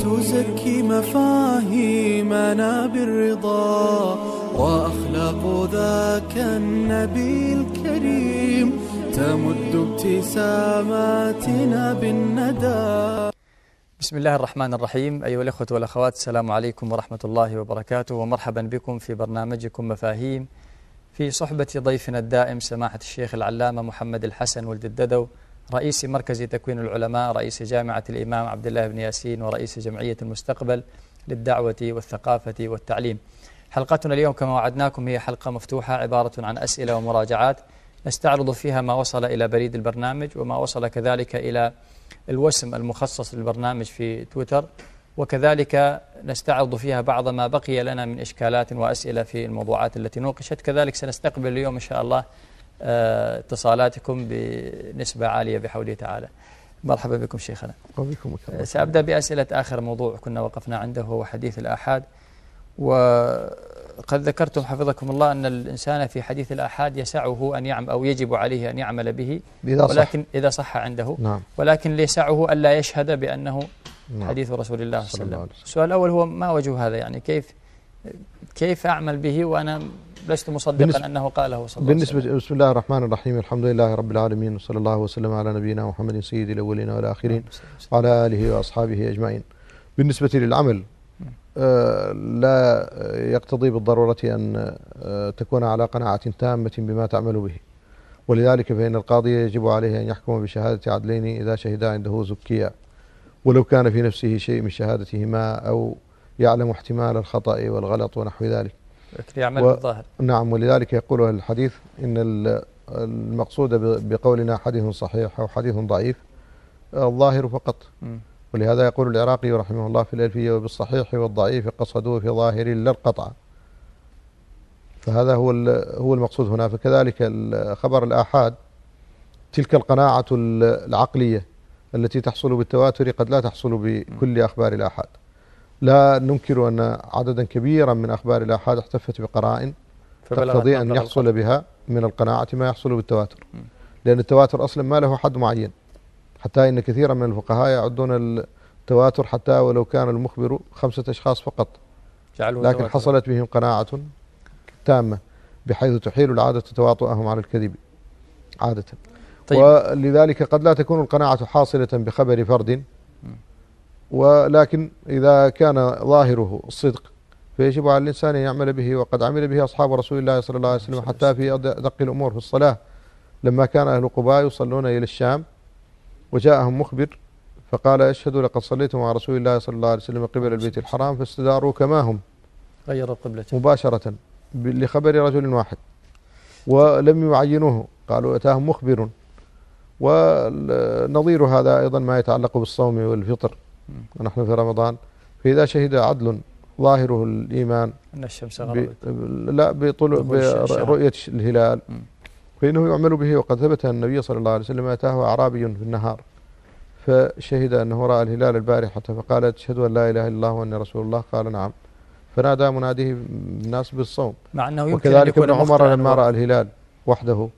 تزكي مفاهيمنا بالرضا، وأخلاق ذاك النبي الكريم تمد ابتساماتنا بالندى. بسم الله الرحمن الرحيم. أيها الأخوة والأخوات، السلام عليكم ورحمة الله وبركاته، ومرحبا بكم في برنامجكم مفاهيم في صحبة ضيفنا الدائم سماحة الشيخ العلامة محمد الحسن ولد الددو، رئيس مركز تكوين العلماء، رئيس جامعة الإمام عبد الله بن ياسين، ورئيس جمعية المستقبل للدعوة والثقافة والتعليم. حلقتنا اليوم كما وعدناكم هي حلقة مفتوحة عبارة عن أسئلة ومراجعات نستعرض فيها ما وصل إلى بريد البرنامج، وما وصل كذلك إلى الوسم المخصص للبرنامج في تويتر، وكذلك نستعرض فيها بعض ما بقي لنا من إشكالات وأسئلة في الموضوعات التي نوقشت. كذلك سنستقبل اليوم إن شاء الله اتصالاتكم بنسبة عالية بحوله تعالى. مرحبا بكم شيخنا. سأبدأ بأسئلة آخر موضوع كنا وقفنا عنده، هو حديث الآحاد. وقد ذكرتم حفظكم الله أن الإنسان في حديث الآحاد يسعه أن يعمل أو يجب عليه أن يعمل به، ولكن إذا صح عنده، نعم. ولكن ليسعه ألا يشهد بأنه نعم. حديث رسول الله صلى الله عليه وسلم. السؤال الأول هو ما وجه هذا؟ يعني كيف أعمل به وأنا لست مصدقا أنه قاله صلى الله عليه وسلم؟ بسم الله الرحمن الرحيم، الحمد لله رب العالمين، وصلى الله وسلم على نبينا محمد سيد الأولين والآخرين وعلى آله وأصحابه أجمعين. بالنسبة للعمل لا يقتضي بالضرورة أن تكون على قناعة تامة بما تعمل به، ولذلك فإن القاضي يجب عليه أن يحكم بشهادة عدلين إذا شهدا عنده زكيا، ولو كان في نفسه شيء من شهادتهما أو يعلم احتمال الخطأ والغلط ونحو ذلك. يعمل بالظاهر. نعم، ولذلك يقول الحديث إن المقصود بقولنا حديث صحيح أو حديث ضعيف الظاهر فقط. ولهذا يقول العراقي رحمه الله في الألفية: وبالصحيح والضعيف قصدوه في ظاهر لا القطع. فهذا هو المقصود هنا. فكذلك خبر الآحاد تلك القناعة العقلية التي تحصل بالتواتر قد لا تحصل بكل أخبار الآحاد. لا ننكر أن عددا كبيرا من أخبار الآحاد احتفت بقرائن تقتضي أن يحصل بها من القناعة ما يحصل بالتواتر، لأن التواتر أصلا ما له حد معين، حتى إن كثيرا من الفقهاء يعدون التواتر حتى ولو كان المخبر 5 أشخاص فقط، لكن حصلت بهم قناعة تامة بحيث تحيل العادة تواطؤهم على الكذب عادة. طيب. ولذلك قد لا تكون القناعة حاصلة بخبر فرد، ولكن إذا كان ظاهره الصدق فيجب على الإنسان أن يعمل به، وقد عمل به أصحاب رسول الله صلى الله عليه وسلم حتى في أدق الأمور في الصلاة. لما كان أهل قباء يصلون إلى الشام وجاءهم مخبر فقال: اشهدوا لقد صليت مع رسول الله صلى الله عليه وسلم قبل البيت الحرام، فاستداروا كما هم، غيروا القبلة مباشرة لخبر رجل واحد، ولم يعينوه، قالوا أتاهم مخبر. ونظير هذا أيضا ما يتعلق بالصوم والفطر ونحن في رمضان، فإذا شهد عدل ظاهره الإيمان أن الشمس غربت برؤية الهلال فإنه يعمل به. وقد ثبت أن النبي صلى الله عليه وسلم أتاه أعرابي في النهار فشهد أنه رأى الهلال البارحة فقال: تشهد أن لا إله إلا الله وأن رسول الله؟ قال: نعم. فنادى مناديه الناس بالصوم. مع أنه يمكن وكذلك ابن عمر لما رأى الهلال وحده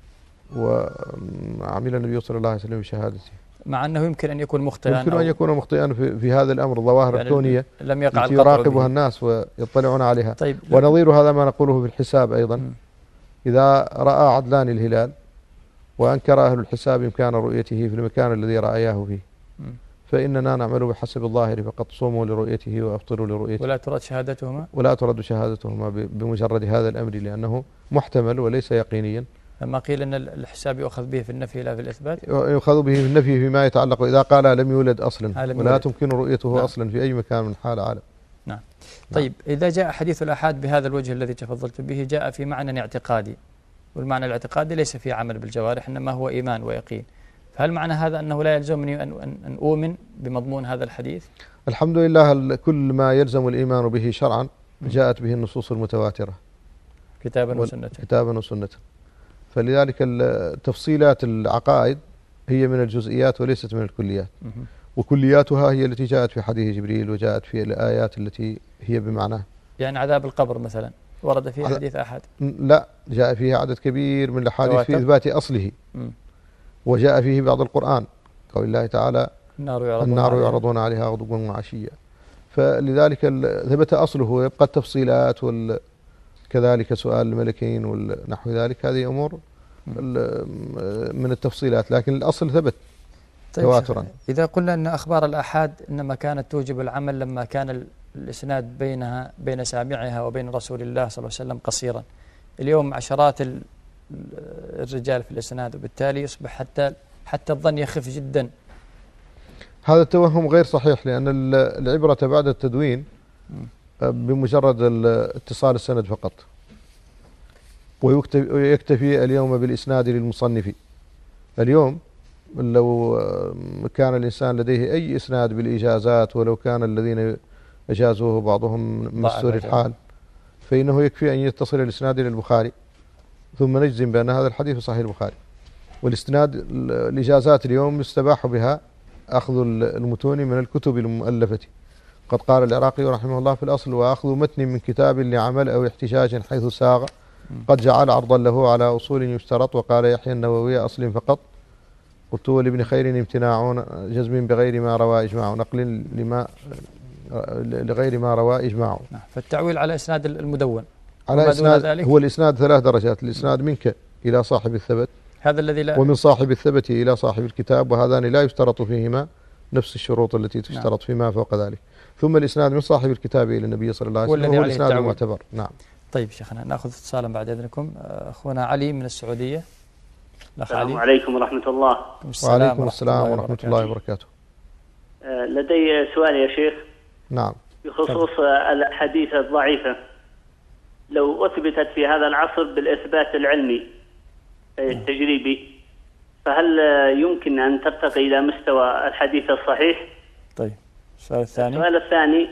وعمل النبي صلى الله عليه وسلم بشهادته، مع أنه يمكن أن يكون مخطئا، يمكن أن يكون مخطئا في هذا الأمر، الظواهر يعني الكونية لم يقع التي يراقبها الناس ويطلعون عليها. طيب. ونظير هذا ما نقوله في الحساب أيضا. إذا رأى عدلان الهلال وأنكر أهل الحساب إمكان رؤيته في المكان الذي رأياه فيه، فإننا نعمل بحسب الظاهر فقط: صوموا لرؤيته وأفطروا لرؤيته، ولا ترد شهادتهما، ولا ترد شهادتهما بمجرد هذا الأمر، لأنه محتمل وليس يقينيا. لما قيل أن الحساب يؤخذ به في النفي لا في الإثبات، يؤخذ به في النفي فيما يتعلق إذا قال لم يولد أصلا ولا تمكن رؤيته نعم. أصلا في أي مكان من حال العالم. نعم. طيب، إذا جاء حديث الآحاد بهذا الوجه الذي تفضلت به، جاء في معنى اعتقادي، والمعنى الاعتقادي ليس فيه عمل بالجوارح إنما هو إيمان ويقين، فهل معنى هذا أنه لا يلزمني أن أؤمن بمضمون هذا الحديث؟ الحمد لله، كل ما يلزم الإيمان به شرعا جاءت به النصوص المتواترة كتابا وسنة. فلذلك تفصيلات العقائد هي من الجزئيات وليست من الكليات، وكلياتها هي التي جاءت في حديث جبريل وجاءت في الآيات التي هي بمعناه. يعني عذاب القبر مثلا ورد فيه حديث أحد؟ لا، جاء فيها عدد كبير من الأحاديث في إثبات أصله. وجاء فيه بعض القرآن، قول الله تعالى: النار يعرضون عليها غدوا وعشيا. فلذلك ثبت أصله، يبقى التفصيلات كذلك سؤال الملكين ونحو ذلك، هذه أمور من التفصيلات، لكن الأصل ثبت تواترا. إذا قلنا أن أخبار الآحاد إنما كانت توجب العمل لما كان الإسناد بين سامعها وبين رسول الله صلى الله عليه وسلم قصيرا، اليوم عشرات الرجال في الإسناد، وبالتالي يصبح حتى الظن يخف جدا. هذا التوهم غير صحيح، لأن العبرة بعد التدوين بمجرد اتصال السند فقط، ويكتفي اليوم بالإسناد للمصنف. اليوم لو كان الإنسان لديه أي إسناد بالإجازات، ولو كان الذين أجازوه بعضهم مستور الحال، فإنه يكفي أن يتصل الإسناد إلى البخاري ثم نجزم بأن هذا الحديث صحيح البخاري. والإسناد الإجازات اليوم يستباح بها أخذ المتون من الكتب المؤلفة. قد قال العراقي رحمه الله في الأصل: وأخذ متن من كتاب لعمل أو احتجاج حيث ساغ، قد جعل عرضا له على أصول يشترط. وقال يحيى النووي: أصل فقط. قلت: ولابن خير امتناع جزم بغير ما روى إجماع، نقل لغير ما روى إجماع. فالتعويل على إسناد المدون، على إسناد هو الإسناد 3 درجات: الإسناد منك إلى صاحب الثبت، هذا الذي لا، ومن صاحب الثبت إلى صاحب الكتاب، وهذان لا يشترط فيهما نفس الشروط التي تشترط فيما فوق ذلك. ثم الإسناد من صاحب الكتاب إلى النبي صلى الله عليه وسلم هو الإسناد المعتبر. نعم. طيب شيخنا، نأخذ اتصالا بعد إذنكم. أخونا علي من السعودية. السلام عليكم ورحمة الله. وعليكم السلام ورحمة الله وبركاته. لدي سؤال يا شيخ. نعم. بخصوص الأحاديث الضعيفة، لو أثبتت في هذا العصر بالإثبات العلمي التجريبي، فهل يمكن أن ترتقي إلى مستوى الحديث الصحيح؟ طيب السؤال الثاني. السؤال الثاني،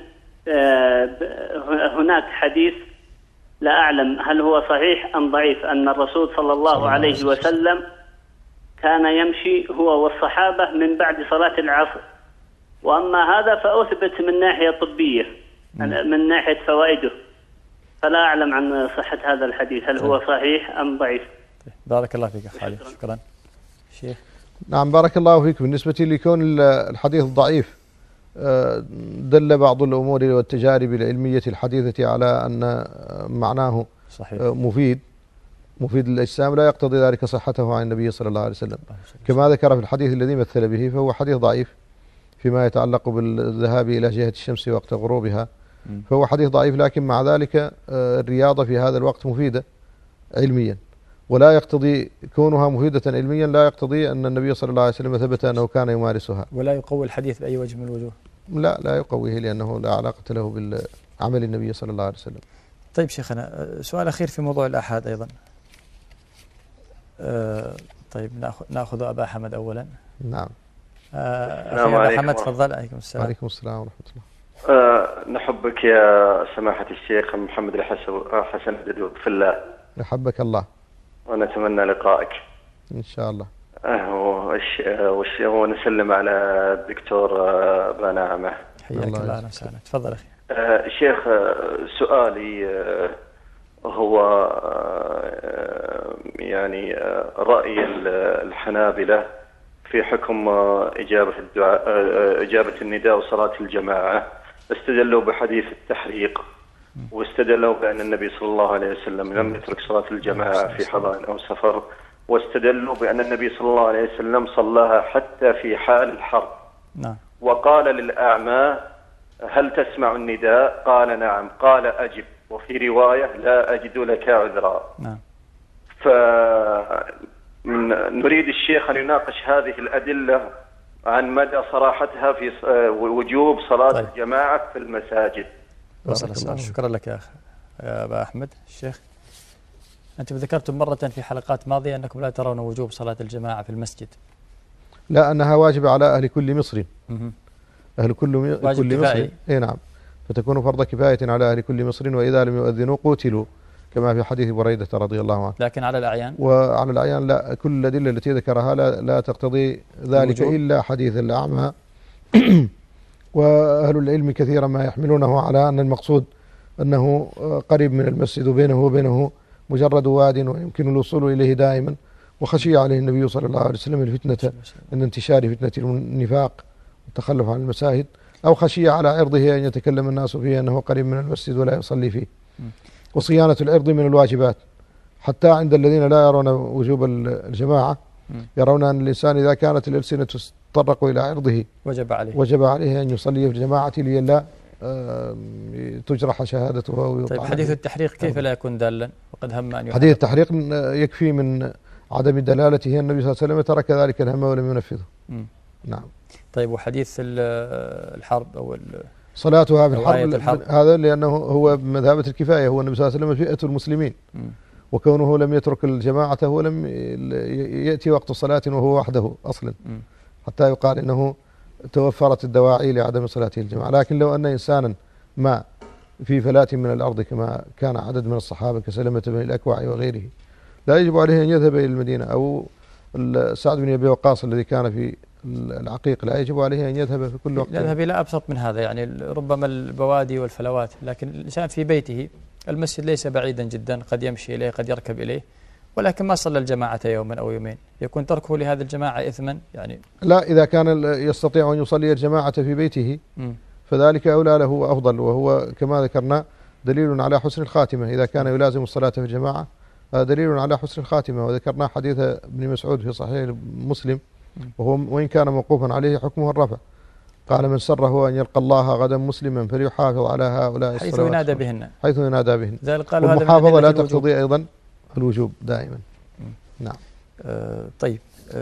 هناك حديث لا أعلم هل هو صحيح أم ضعيف، أن الرسول صلى الله عليه وسلم كان يمشي هو والصحابة من بعد صلاة العصر، وأما هذا فأثبت من ناحية طبية، من ناحية فوائده، فلا أعلم عن صحة هذا الحديث هل هو صحيح أم ضعيف. بارك الله فيك أخ علي، شكرا. شيخ. نعم بارك الله فيك. بالنسبة لكون الحديث ضعيف، دل بعض الأمور والتجارب العلمية الحديثة على أن معناه صحيح مفيد للأجسام، لا يقتضي ذلك صحته عن النبي صلى الله عليه وسلم، كما ذكر في الحديث الذي مثل به، فهو حديث ضعيف فيما يتعلق بالذهاب إلى جهة الشمس وقت غروبها، فهو حديث ضعيف. لكن مع ذلك الرياضة في هذا الوقت مفيدة علميا، ولا يقتضي كونها مفيدة علميا لا يقتضي أن النبي صلى الله عليه وسلم ثبت أنه كان يمارسها. ولا يقوي الحديث بأي وجه من الوجوه. لا يقويه، لأنه لا علاقة له بالعمل النبي صلى الله عليه وسلم. طيب شيخنا، سؤال أخير في موضوع الآحاد أيضا. طيب نأخذ أبا حمد أولا. نعم. أبا حمد تفضل. عليكم السلام. وعليكم السلام ورحمة الله. نحبك يا سماحة الشيخ محمد الحسن الددود في الله. يحبك الله. ونتمنى لقائك إن شاء الله. ونسلم على الدكتور بنعمة. حياك الله. أهلا وسهلا. تفضل أخي. شيخ، سؤالي هو يعني رأي الحنابلة في حكم إجابة النداء وصلاة الجماعة. استدلوا بحديث التحريق، واستدلوا بأن النبي صلى الله عليه وسلم لم يترك صلاة الجماعة في حضر أو سفر، واستدلوا بأن النبي صلى الله عليه وسلم صلاها حتى في حال الحرب. نعم. وقال للأعمى: هل تسمع النداء؟ قال: نعم. قال: أجب. وفي رواية: لا أجد لك عذرا. نعم. فنريد الشيخ أن يناقش هذه الأدلة عن مدى صراحتها في وجوب صلاة الجماعة في المساجد. وصل السؤال. شكرا لك يا أبا أحمد. الشيخ، أنتم ذكرتم مرة في حلقات ماضية أنكم لا ترون وجوب صلاة الجماعة في المسجد. لا، أنها واجبة على أهل كل مصر. أهل كل مصر. إيه نعم. فتكون فرض كفاية على أهل كل مصر، وإذا لم يؤذنوا قتلوا، كما في حديث بريدة رضي الله عنه. لكن على الأعيان؟ وعلى الأعيان لا، كل الأدلة التي ذكرها لا تقتضي ذلك إلا حديث الأعمى. وأهل العلم كثيرا ما يحملونه على أن المقصود أنه قريب من المسجد وبينه وبينه مجرد واد ويمكن الوصول إليه دائما، وخشي عليه النبي صلى الله عليه وسلم الفتنة، أن انتشار فتنة النفاق والتخلف عن المساجد، أو خشية على عرضه أن يتكلم الناس فيه أنه قريب من المسجد ولا يصلي فيه. وصيانة العرض من الواجبات، حتى عند الذين لا يرون وجوب الجماعة يرون أن الإنسان إذا كانت الألسنة تطرق إلى عرضه وجب عليه أن يصلي في الجماعة لئلا تجرح شهادته أو طيب حديث التحريق كيف لا يكون دالا وقد هم أن يحرق؟ حديث التحريق يكفي من عدم دلالته النبي صلى الله عليه وسلم ترك ذلك الهم ولم ينفذه. نعم. طيب وحديث الحرب أو صلاتها في الحرب هذا لأنه هو بمذهبة الكفاية، هو النبي صلى الله عليه وسلم فئة المسلمين، وكونه لم يترك الجماعة ولم يأتي وقت صلاة وهو وحده أصلا حتى يقال إنه توفرت الدواعي لعدم صلاته الجماعة. لكن لو أن إنسانا ما في فلاة من الأرض كما كان عدد من الصحابة كسلمة بن الأكوع وغيره لا يجب عليه أن يذهب إلى المدينة، أو سعد بن أبي وقاص الذي كان في العقيق لا يجب عليه أن يذهب في كل وقت. يذهب إلى أبسط من هذا، يعني ربما البوادي والفلوات، لكن الإنسان في بيته المسجد ليس بعيدا جدا، قد يمشي إليه قد يركب إليه، ولكن ما صلى الجماعة يوما أو يومين، يكون تركه لهذه الجماعة إثما يعني؟ لا، إذا كان يستطيع أن يصلي الجماعة في بيته فذلك أولى له وأفضل، وهو كما ذكرنا دليل على حسن الخاتمة. إذا كان يلازم الصلاة في الجماعة دليل على حسن الخاتمة. وذكرنا حديث ابن مسعود في صحيح مسلم وهو وإن كان موقوفا عليه حكمه الرفع، قال من سره أن يلقى الله غدا مسلما فليحافظ على هؤلاء حيث ينادى بهن، والمحافظة لا تقتضي أيضا الوجوب دائما. نعم. طيب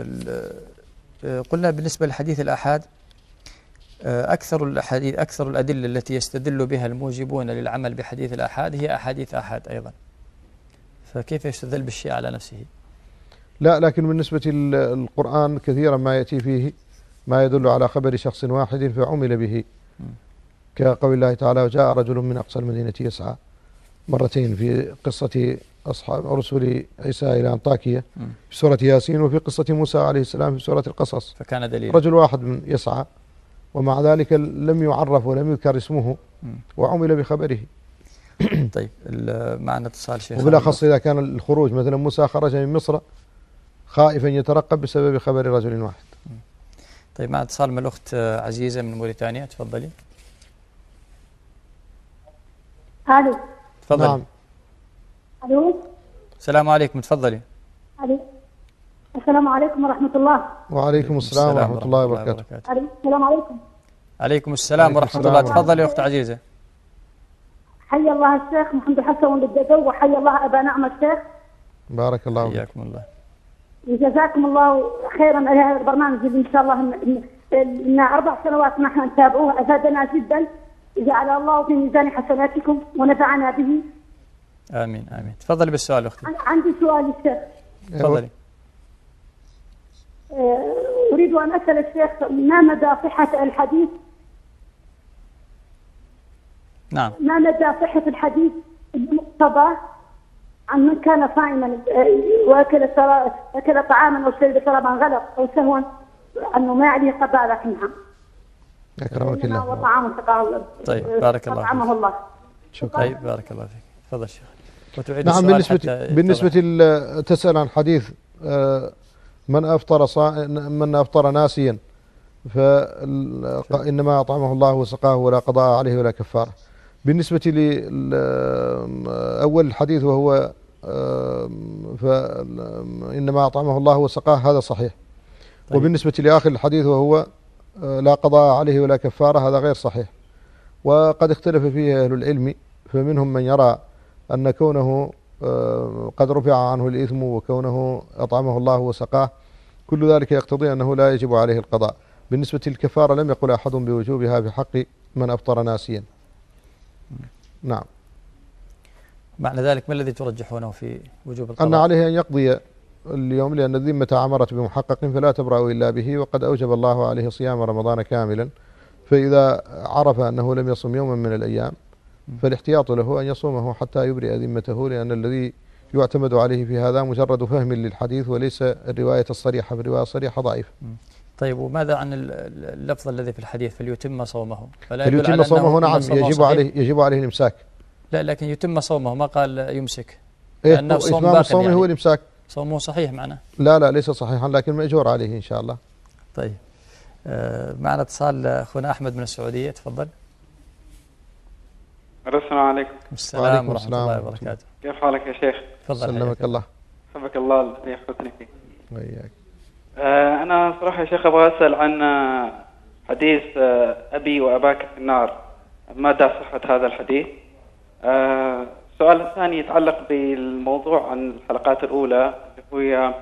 قلنا بالنسبة لحديث الآحاد أكثر الأدلة التي يستدل بها الموجبون للعمل بحديث الآحاد هي أحاديث آحاد أيضا، فكيف يستدل بالشيء على نفسه؟ لا، لكن بالنسبة للقرآن كثيرا ما يأتي فيه ما يدل على خبر شخص واحد فعمل به، كقول الله تعالى وجاء رجل من أقصى المدينة يسعى، مرتين في قصة أصحاب رسل عيسى إلى أنطاكية في سورة ياسين، وفي قصة موسى عليه السلام في سورة القصص، فكان دليل رجل واحد يسعى ومع ذلك لم يعرف ولم يذكر اسمه وعمل بخبره. طيب معنا اتصال شيخ، وبالأخص إذا كان الخروج مثلا موسى خرج من مصر خائفا يترقب بسبب خبر رجل واحد. طيب مع اتصال من الأخت عزيزة من موريتانيا، تفضلي. الو. تفضلي. نعم. الو. السلام عليكم، تفضلي. الو. السلام عليكم ورحمة الله. وعليكم السلام ورحمة الله وبركاته. السلام عليكم. عليكم السلام ورحمة الله. تفضلي يا أخت عزيزة. حي الله الشيخ محمد حسن والدجو، وحي الله أبا نعم الشيخ. بارك الله فيك. حياكم الله. جزاكم الله خيرا على هذا البرنامج اللي إن شاء الله إن 4 سنوات نحن نتابعوه، أفادنا جدا، جعل الله في ميزان حسناتكم ونفعنا به. آمين آمين. تفضلي بالسؤال أختي. عندي سؤال الشيخ. تفضلي. أريد أن أسأل الشيخ ما مدى صحة الحديث؟ نعم. ما مدى صحة الحديث المقتضى عن من كان صائما وأكل طعاما أو شرب شرابا غلط أو سهوا أنه ما عليه قضاء لكنها. أكرمك الله. وطعام سقاه. طيب بارك الله فيك. الله. شكرا. طيب بارك الله فيك. تفضل شيخ. نعم. بالنسبة تسأل عن حديث من أفطر ناسيا فإنما أطعمه الله وسقاه ولا قضاء عليه ولا كفارة. بالنسبة لأول الحديث وهو فإنما أطعمه الله وسقاه هذا صحيح. طيب. وبالنسبة لآخر الحديث وهو لا قضاء عليه ولا كفارة هذا غير صحيح، وقد اختلف فيه أهل العلم، فمنهم من يرى أن كونه قد رفع عنه الإثم وكونه أطعمه الله وسقاه كل ذلك يقتضي أنه لا يجب عليه القضاء. بالنسبة للكفارة لم يقل أحد بوجوبها في حق من أفطر ناسيا. نعم. معنى ذلك ما الذي ترجحونه في وجوب القضاء؟ أن عليه أن يقضي اليوم لأن الذمة عمرت بمحقق فلا تبرأ إلا به، وقد أوجب الله عليه صيام رمضان كاملا، فإذا عرف أنه لم يصم يوما من الأيام فالاحتياط له أن يصومه حتى يبرئ ذمته، لأن الذي يعتمد عليه في هذا مجرد فهم للحديث وليس الرواية الصريحة، بالرواية الصريحة ضعيفة. طيب وماذا عن اللفظ الذي في الحديث فليتم صومه؟ فليتم صومه نعم، يجب عليه الإمساك. لا لكن يتم صومه، ما قال يمسك. لأنه إتمام الصوم يعني هو الإمساك. صومه صحيح معناه؟ لا ليس صحيحا، لكن مأجور عليه إن شاء الله. طيب معنا اتصال أخونا أحمد من السعودية، تفضل. السلام عليكم. السلام ورحمة الله وبركاته. كيف حالك يا شيخ؟ تفضل. سلمك الله. حفظك الله الذي يحفظني فيك. وياك. أنا صراحة يا شيخ أبغى أسأل عن حديث أبي وأباك في النار، مدى صحة هذا الحديث؟ السؤال الثاني يتعلق بالموضوع عن الحلقات الأولى اللي هي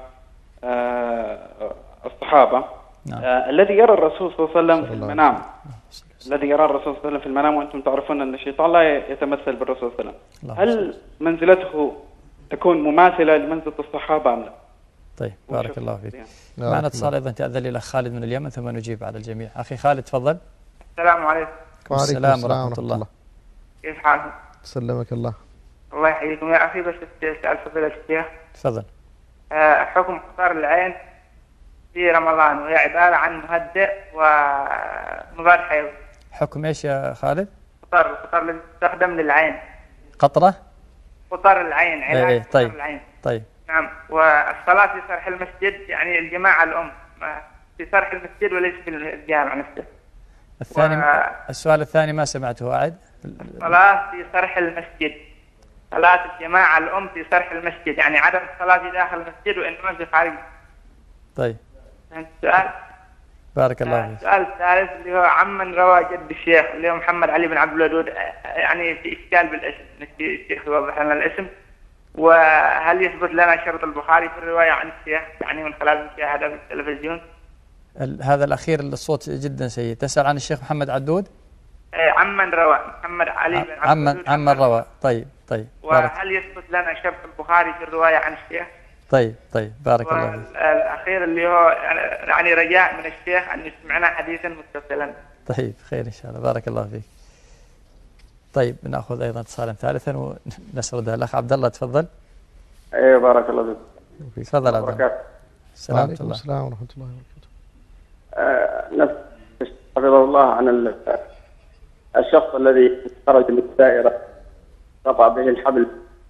الصحابة. نعم. الذي يرى الرسول صلى الله عليه وسلم في المنام، الذي يرى الرسول صلى الله عليه وسلم في المنام، وأنتم تعرفون أن الشيطان لا يتمثل بالرسول صلى الله عليه وسلم، هل منزلته تكون مماثلة لمنزلة الصحابة أم لا؟ طيب بارك الله فيك. معنا اتصال أيضا تأذن لي الأخ خالد من اليمن ثم نجيب على الجميع. أخي خالد تفضل. السلام عليكم. وعليكم السلام ورحمة الله. كيف حالكم؟ سلمك الله. الله يحييكم يا أخي. بس أسأل فضيلة الشيخ. تفضل. حكم قطار العين في رمضان، وهي عبارة عن مهدئ ومضاد حيوي. حكم ايش يا خالد؟ قطار الذي يستخدم للعين. قطرة؟ قطار العين، علاج طيب. قطار العين. طيب. نعم. والصلاة في صرح المسجد، يعني الجماعة الأم في صرح المسجد وليس في الجامع نفسه. الثاني السؤال الثاني ما سمعته، أعد. الصلاة في صرح المسجد، صلاة الجماعة الأم في صرح المسجد، يعني عدم الصلاة في داخل المسجد وإنما في خارج. طيب. فهمت السؤال؟ بارك الله فيك. السؤال الثالث اللي هو عمن روى جد الشيخ اللي هو محمد علي بن عبد الودود، يعني في إشكال بالاسم، الشيخ يوضح لنا الاسم، وهل يثبت لنا شرط البخاري في الرواية عن الشيخ يعني من خلال المشاهدة في التلفزيون؟ هذا الأخير الصوت جدا سيء. تسأل عن الشيخ محمد عدود؟ عمن روى محمد علي بن عبد الودود. عمن روى. طيب. وهل يثبت لنا شرط البخاري في الرواية عن الشيخ؟ طيب بارك الله فيك. الأخير اللي هو يعني رجاء من الشيخ أن يسمعنا حديثا متصلا. طيب خير إن شاء الله. بارك الله فيك. طيب نأخذ أيضا اتصالا ثالثا ونسردها. الأخ عبد الله تفضل. ايه بارك الله فيك. تفضل عبد الله. السلام ورحمة الله وبركاته. نفس حفظه الله عن الشخص الذي خرج من الدائرة قطع به الحبل.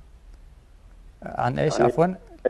عن ايش عفوا؟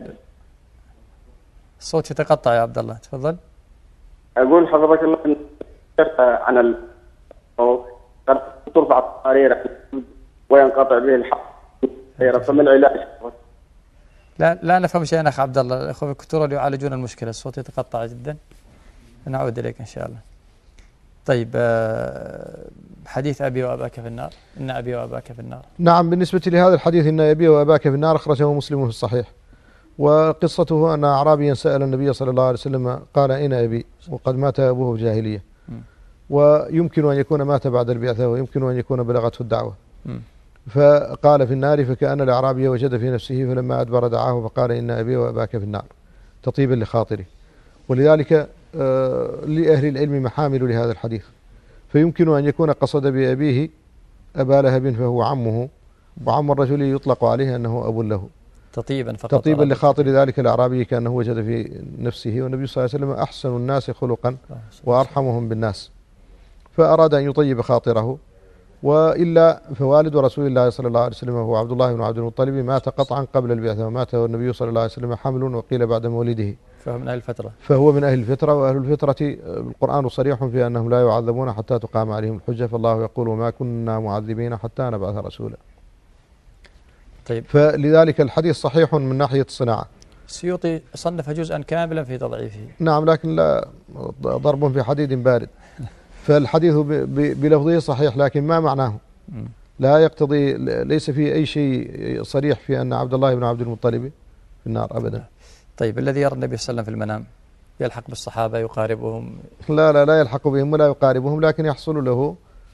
الصوت يتقطع يا عبد الله، تفضل. اقول حفظك الله عن قد ترفع القريرة وينقطع به الحبل، فما العلاج؟ لا نفهم شيئا اخ عبد الله. الاخوه في الكنترول يعالجون المشكله، الصوت يتقطع جدا. نعود اليك ان شاء الله. طيب حديث أبي وأباك في النار، إن أبي وأباك في النار. نعم، بالنسبة لهذا الحديث إن أبي وأباك في النار أخرجه مسلم في الصحيح. وقصته أن أعرابيا سأل النبي صلى الله عليه وسلم قال أين أبي، وقد مات أبوه في جاهلية، ويمكن أن يكون مات بعد البعثة ويمكن أن يكون بلغته الدعوة. فقال في النار، فكأن الأعرابي وجد في نفسه فلما أدبر دعاه فقال إن أبي وأباك في النار تطيبا لخاطره. ولذلك لأهل العلم محامل لهذا الحديث، فيمكن أن يكون قصد بأبيه أبا لهب فهو عمه، وعم الرجل يطلق عليه أنه أب له تطيبا لخاطر ذلك الأعرابي كأنه وجد في نفسه. والنبي صلى الله عليه وسلم أحسن الناس خلقا وأرحمهم بالناس، فأراد أن يطيب خاطره. وإلا فوالد رسول الله صلى الله عليه وسلم هو عبد الله بن عبد المطلب مات قطعا قبل البعثة، ومات النبي صلى الله عليه وسلم حمل، وقيل بعد مولده، فهو من أهل الفترة. وأهل الفترة القرآن صريح في أنهم لا يعذبون حتى تقام عليهم الحجة، فالله يقول وما كنا معذبين حتى نبعث رسولا. طيب. فلذلك الحديث صحيح من ناحية الصناعة. السيوطي صنف جزءا كاملا في تضعيفه. نعم، لكن لا ضرب في حديد بارد. فالحديث بلفظه صحيح، لكن ما معناه لا يقتضي، ليس فيه أي شيء صريح في أن عبد الله بن عبد المطلب في النار أبدا. طيب الذي يرى النبي صلى الله عليه وسلم في المنام يلحق بالصحابة يقاربهم؟ لا يلحق بهم ولا يقاربهم، لكن يحصل له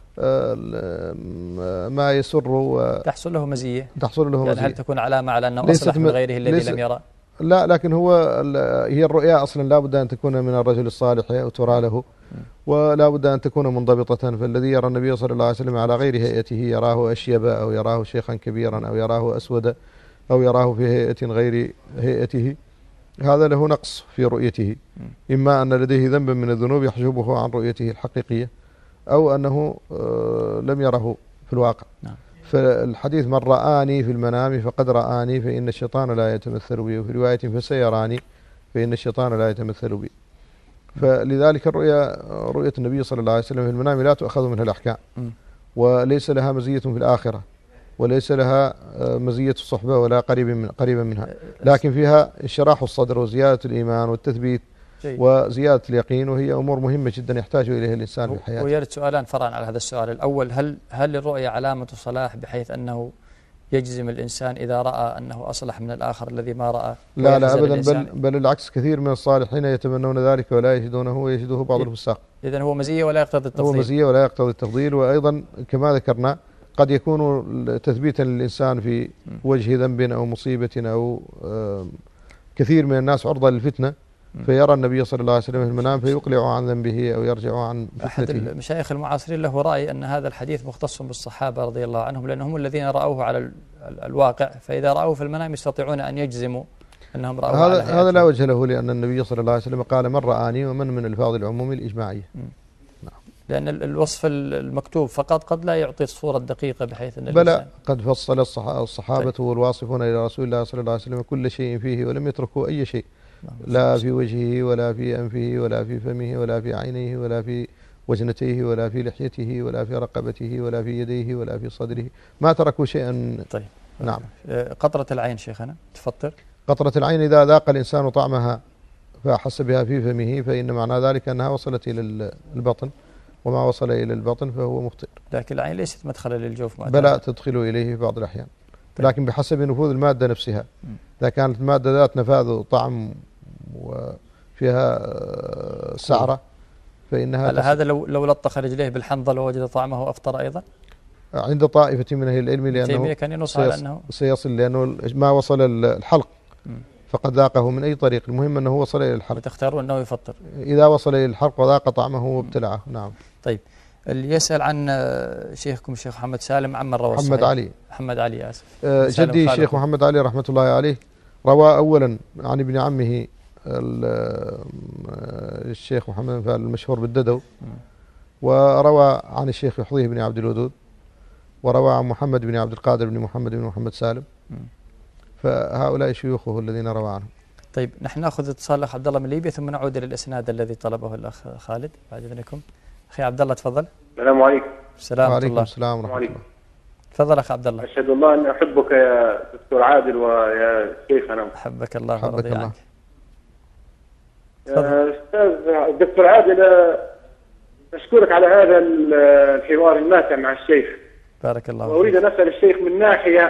ما يسر. تحصل له مزية. يعني هل تكون علامة على أنه أصلح من غيره الذي لم يرى؟ لا، لكن هي الرؤيا أصلا لا بد أن تكون من الرجل الصالح وترى له، ولا بد أن تكون منضبطة. فالذي يرى النبي صلى الله عليه وسلم على غير هيئته، يراه أشيب أو يراه شيخا كبيرا أو يراه أسود أو يراه في هيئة غير هيئته، هذا له نقص في رؤيته، إما أن لديه ذنبا من الذنوب يحجبه عن رؤيته الحقيقية، أو أنه لم يره في الواقع. فالحديث من رآني في المنام فقد رآني فإن الشيطان لا يتمثل بي، وفي رواية فسيراني فإن الشيطان لا يتمثل بي. فلذلك رؤية النبي صلى الله عليه وسلم في المنام لا تؤخذ منها الأحكام، وليس لها مزية في الآخرة، وليس لها مزية الصحبة ولا قريبا منها، لكن فيها انشراح الصدر وزيادة الإيمان والتثبيت وزيادة اليقين، وهي أمور مهمة جدا يحتاج إليها الإنسان في حياته. ويرد سؤالان فرعا على هذا السؤال الأول، هل الرؤية علامة صلاح بحيث أنه يجزم الإنسان إذا رأى أنه أصلح من الآخر الذي ما رأى؟ لا أبدا، بل العكس، كثير من الصالحين يتمنون ذلك ولا يجدونه ويجده بعض الفساق. إذن هو مزية ولا يقتضي التفضيل. هو مزية ولا يقتضي التفضيل. وأيضا كما ذكرنا قد يكون تثبيتا للإنسان في وجه ذنب أو مصيبة أو كثير من الناس عرضة للفتنة، فيرى النبي صلى الله عليه وسلم في المنام فيقلع عن ذنبه أو يرجع عن فتنته. أحد المشايخ المعاصرين له رأي أن هذا الحديث مختص بالصحابة رضي الله عنهم، لأنهم الذين رأوه على الواقع، فإذا رأوه في المنام يستطيعون أن يجزموا أنهم رأوه على هذا لا وجه له، لأن النبي صلى الله عليه وسلم قال من رآني ومن من الفاظ العموم الإجماعية. لأن الوصف المكتوب فقط قد لا يعطي الصورة الدقيقة بحيث أن بلى قد فصل الصحابة والواصفون إلى رسول الله صلى الله عليه وسلم كل شيء فيه ولم يتركوا أي شيء، لا في وجهه ولا في أنفه ولا في فمه ولا في عينيه ولا في وجنتيه ولا في لحيته ولا في رقبته ولا في يديه ولا في صدره، ما تركوا شيئا. طيب. نعم. قطرة العين شيخنا تفطر؟ قطرة العين إذا ذاق الإنسان طعمها فأحس بها في فمه فإن معنى ذلك أنها وصلت إلى البطن، وما وصل إلى البطن فهو مفطر. لكن العين ليست مدخلا للجوف بلى تدخل إليه في بعض الأحيان. طيب. لكن بحسب نفوذ المادة نفسها. إذا كانت المادة ذات نفاذ طعم وفيها سعرة فإنها هذا لو لطخ رجليه بالحنظل ووجد طعمه أفطر أيضا؟ عند طائفة من أهل العلم، لأنه كان ينص على أنه سيصل، لأنه ما وصل الحلق فقد ذاقه من أي طريق، المهم أنه وصل إلى الحلق. وتختارون أنه يفطر إذا وصل إلى الحلق وذاق طعمه وابتلعه. نعم. طيب، اللي يسأل عن شيخكم الشيخ محمد سالم عمن روى محمد علي آسف. جدي الشيخ محمد علي رحمة الله عليه روى أولا عن ابن عمه الشيخ محمد فال المشهور بالددو، وروى عن الشيخ يحظيه بن عبد الودود، وروى عن محمد بن عبد القادر بن محمد بن محمد سالم، فهؤلاء شيوخه الذين روى عنهم. طيب، نحن ناخذ اتصال الأخ عبد الله من ليبيا ثم نعود إلى الإسناد الذي طلبه الأخ خالد بعد إذنكم. أخي عبد الله تفضل. السلام عليكم. السلام ورحمة الله. السلام ورحمة الله. تفضل أخ عبد الله. أشهد الله أن أحبك يا دكتور عادل ويا شيخنا. حبك الله ورضي عنك. أستاذ دكتور عادل، أشكرك على هذا الحوار الماتع مع الشيخ. بارك الله. وأريد أن أسأل الشيخ من ناحية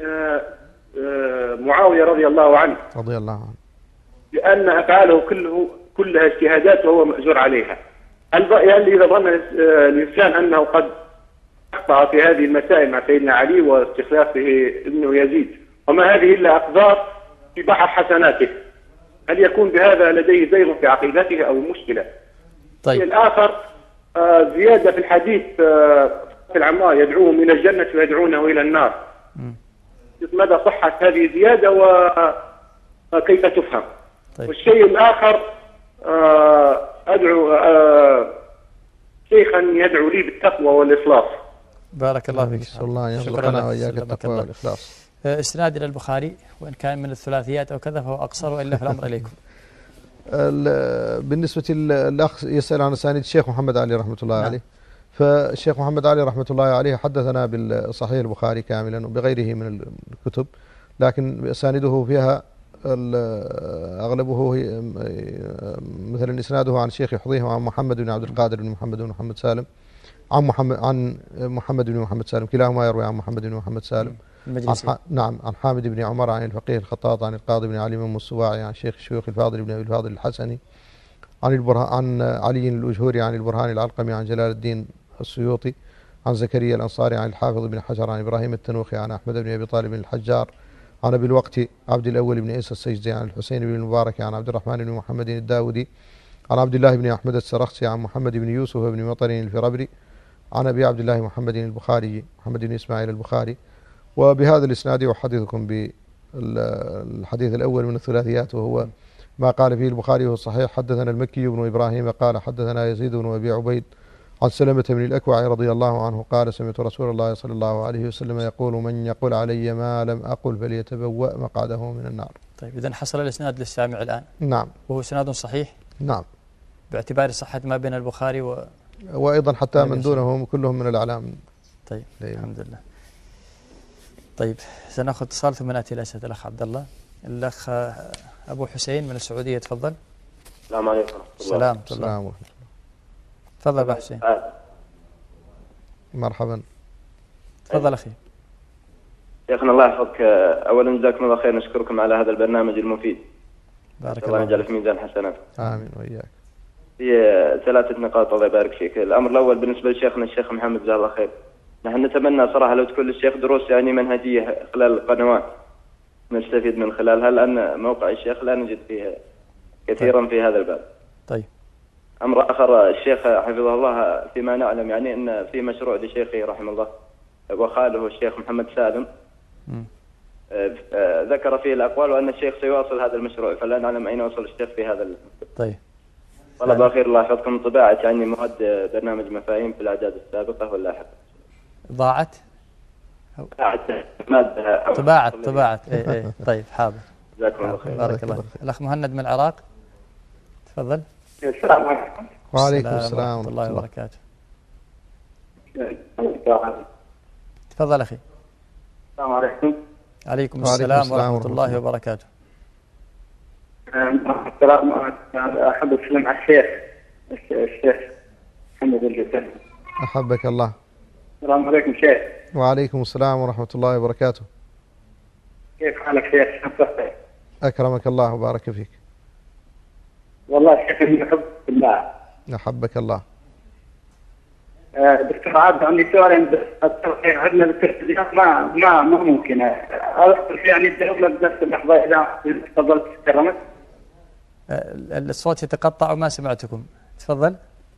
معاوية رضي الله عنه. رضي الله عنه. لأن أفعاله كلها اجتهادات وهو مأجور عليها. هل إذا ظن الإنسان أنه قد أخطأ في هذه المسائل مع سيدنا علي واستخلافه ابنه يزيد، وما هذه إلا أقدار في بحر حسناته، هل يكون بهذا لديه زيغ في عقيدته أو مشكلة؟ طيب. الآخر زيادة في الحديث في العمار يدعوهم إلى الجنة ويدعونه إلى النار. مدى صحة هذه الزيادة وكيف تفهم؟ طيب. والشيء الآخر أدعو شيخا يدعو لي بالتقوى والإخلاص. بارك الله فيك. نسأل الله أن يرزقنا وإياك التقوى والإخلاص. إسناد إلى البخاري، وإن كان من الثلاثيات أو كذا فهو أقصر، وإلا في الأمر إليكم. بالنسبة للأخ يسأل عن أسانيد الشيخ محمد علي رحمة الله عليه، فالشيخ محمد علي رحمة الله عليه حدثنا بالصحيح البخاري كاملا وبغيره من الكتب، لكن أسانيده فيها أغلبه مثلا إسناده عن الشيخ يحظيه عن محمد بن عبد القادر بن محمد بن محمد سالم، عن محمد بن محمد سالم، كلاهما يروي عن محمد بن محمد سالم. نعم. عن حامد بن عمر عن الفقيه الخطاط عن القاضي بن علي بن السواعي عن شيخ الشيوخ الفاضل بن أبي الفاضل الحسني عن علي الأجهوري عن البرهان العلقمي عن جلال الدين السيوطي عن زكريا الأنصاري عن الحافظ بن حجر عن إبراهيم التنوخي عن أحمد بن أبي طالب الحجار عن أبي الوقت عبد الأول بن عيسى السجزي عن الحسين بن المبارك عن عبد الرحمن بن محمد الداودي عن عبد الله بن أحمد السرخسي عن محمد بن يوسف بن مطر الفربري عن أبي عبد الله محمد البخاري محمد بن إسماعيل البخاري. وبهذا الإسناد أحدثكم بالحديث الأول من الثلاثيات، وهو ما قال فيه البخاري وهو الصحيح: حدثنا المكي بن إبراهيم قال حدثنا يزيد بن أبي عبيد عن سلمة بن الأكوع رضي الله عنه قال: سمعت رسول الله صلى الله عليه وسلم يقول: من يقول علي ما لم أقل فليتبوأ مقعده من النار. طيب، إذن حصل الإسناد للسامع الآن. نعم. وهو إسناد صحيح. نعم. باعتبار صحة ما بين البخاري وأيضا حتى من دونهم كلهم من الأعلام. طيب الحمد لله. طيب سنأخذ اتصال ثم نأتي إلى أسئلة الأخ عبد الله. الأخ أبو حسين من السعودية، تفضل. السلام عليكم. السلام ورحمة الله. تفضل أبو حسين. مرحبا. تفضل أخي. شيخنا الله يحفظك، أولا جزاكم الله خير، نشكركم على هذا البرنامج المفيد. بارك الله يجعل في ميزان حسنات. آمين وإياك. في 3 نقاط الله يبارك فيك. الأمر الأول بالنسبة لشيخنا الشيخ محمد جزاه الله خير، نحن نتمنى صراحة لو تكون للشيخ دروس يعني منهجية خلال القنوات نستفيد من خلالها، لأن موقع الشيخ لا نجد فيه كثيرا في هذا الباب. طيب. أمر آخر، الشيخ حفظه الله فيما نعلم يعني أن في مشروع لشيخه رحمه الله وخاله الشيخ محمد سالم ذكر فيه الأقوال وأن الشيخ سيواصل هذا المشروع، فلا نعلم أين وصل الشيخ في هذا طيب. طلب أخير الله يحفظكم، طباعة يعني مواد برنامج مفاهيم في الأعداد السابقة واللاحقة ضاعت؟ طباعت. إيه. طيب حاضر. جزاكم الله خير. بارك الله. الأخ مهند من العراق، تفضل. السلام عليكم. وعليكم السلام ورحمة الله وبركاته. تفضل أخي. السلام عليكم. عليكم السلام ورحمة الله وبركاته. السلام. أحب أسلم على الشيخ محمد الجسد. أحبك الله. السلام عليكم شيخ. وعليكم السلام ورحمة الله وبركاته. كيف حالك شيخ؟ أكرمك الله وبارك فيك. والله شيخ من حب الله. أحبك الله. دكتور عبد، عندي سؤالين. عندنا التلفزيون ما ممكن يعني تجاوب لك بس اللحظة إذا تفضلت تكرمت. الصوت يتقطع وما سمعتكم، تفضل.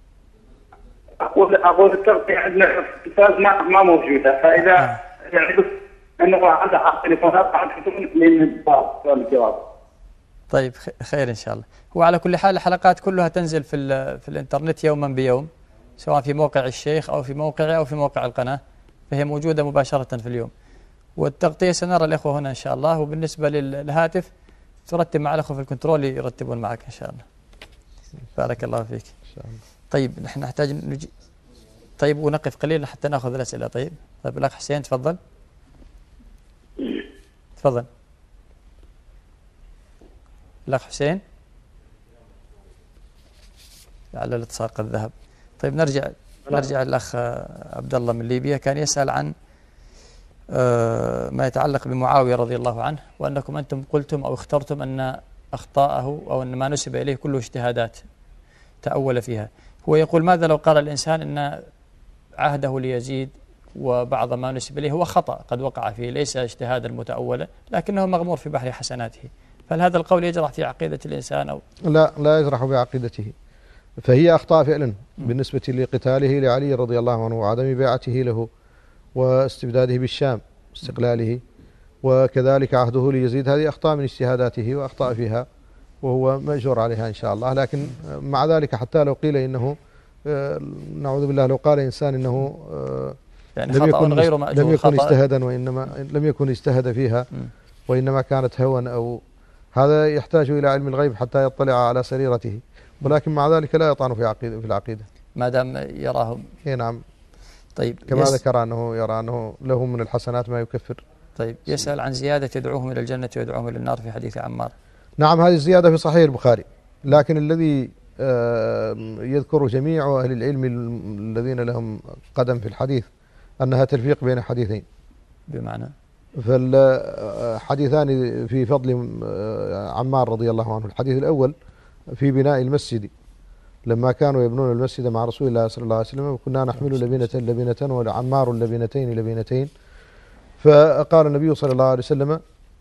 أقول التغطية عندنا في التلفاز ما موجودة، فإذا يعني أنه عندها تليفونات الجواب. طيب خير إن شاء الله. وعلى كل حال الحلقات كلها تنزل في الإنترنت يوما بيوم، سواء في موقع الشيخ أو في موقعي أو في موقع القناة، فهي موجودة مباشرة في اليوم. والتغطية سنرى الإخوة هنا إن شاء الله. وبالنسبة للهاتف ترتب مع الأخوة في الكنترول يرتبون معك إن شاء الله. بارك الله فيك. إن شاء الله. طيب نحن نحتاج نجي. طيب ونقف قليلا حتى نأخذ الأسئلة. طيب الأخ حسين تفضل. تفضل الأخ حسين. لعل الاتصال قد ذهب. طيب نرجع للأخ عبد الله من ليبيا، كان يسأل عن ما يتعلق بمعاوية رضي الله عنه، وأنكم أنتم قلتم أو اخترتم أن أخطاءه أو أن ما نسب إليه كله اجتهادات تأول فيها. هو يقول ماذا لو قال الإنسان أن عهده ليزيد وبعض ما نسب إليه هو خطأ قد وقع فيه، ليس اجتهادا متأولا لكنه مغمور في بحر حسناته، فهل هذا القول يجرح في عقيدة الإنسان أو؟ لا يجرح بعقيدته، فهي أخطاء فعلا بالنسبة لقتاله لعلي رضي الله عنه وعدم بيعته له واستبداده بالشام استقلاله، وكذلك عهده ليزيد، هذه أخطاء من اجتهاداته وأخطاء فيها وهو مأجور عليها إن شاء الله. لكن مع ذلك حتى لو قيل إنه نعوذ بالله، لو قال إنسان إنه يعني لم يكن اجتهادا وإنما لم يكن اجتهد فيها وإنما كانت هوى أو هذا يحتاج إلى علم الغيب حتى يطلع على سريرته، ولكن مع ذلك لا يطعن في العقيدة ما دام يراه. نعم. طيب كما ذكر أنه يرى أنه له من الحسنات ما يكفر. طيب يسأل عن زيادة يدعوهم إلى الجنة ويدعوهم إلى النار في حديث عمار. نعم هذه الزيادة في صحيح البخاري، لكن الذي يذكر جميع أهل العلم الذين لهم قدم في الحديث أنها تلفيق بين حديثين، بمعنى فالحديثان في فضل عمار رضي الله عنه. الحديث الأول في بناء المسجد، لما كانوا يبنون المسجد مع رسول الله صلى الله عليه وسلم وكنا نحمل لبنة وعمار لبنتين، فقال النبي صلى الله عليه وسلم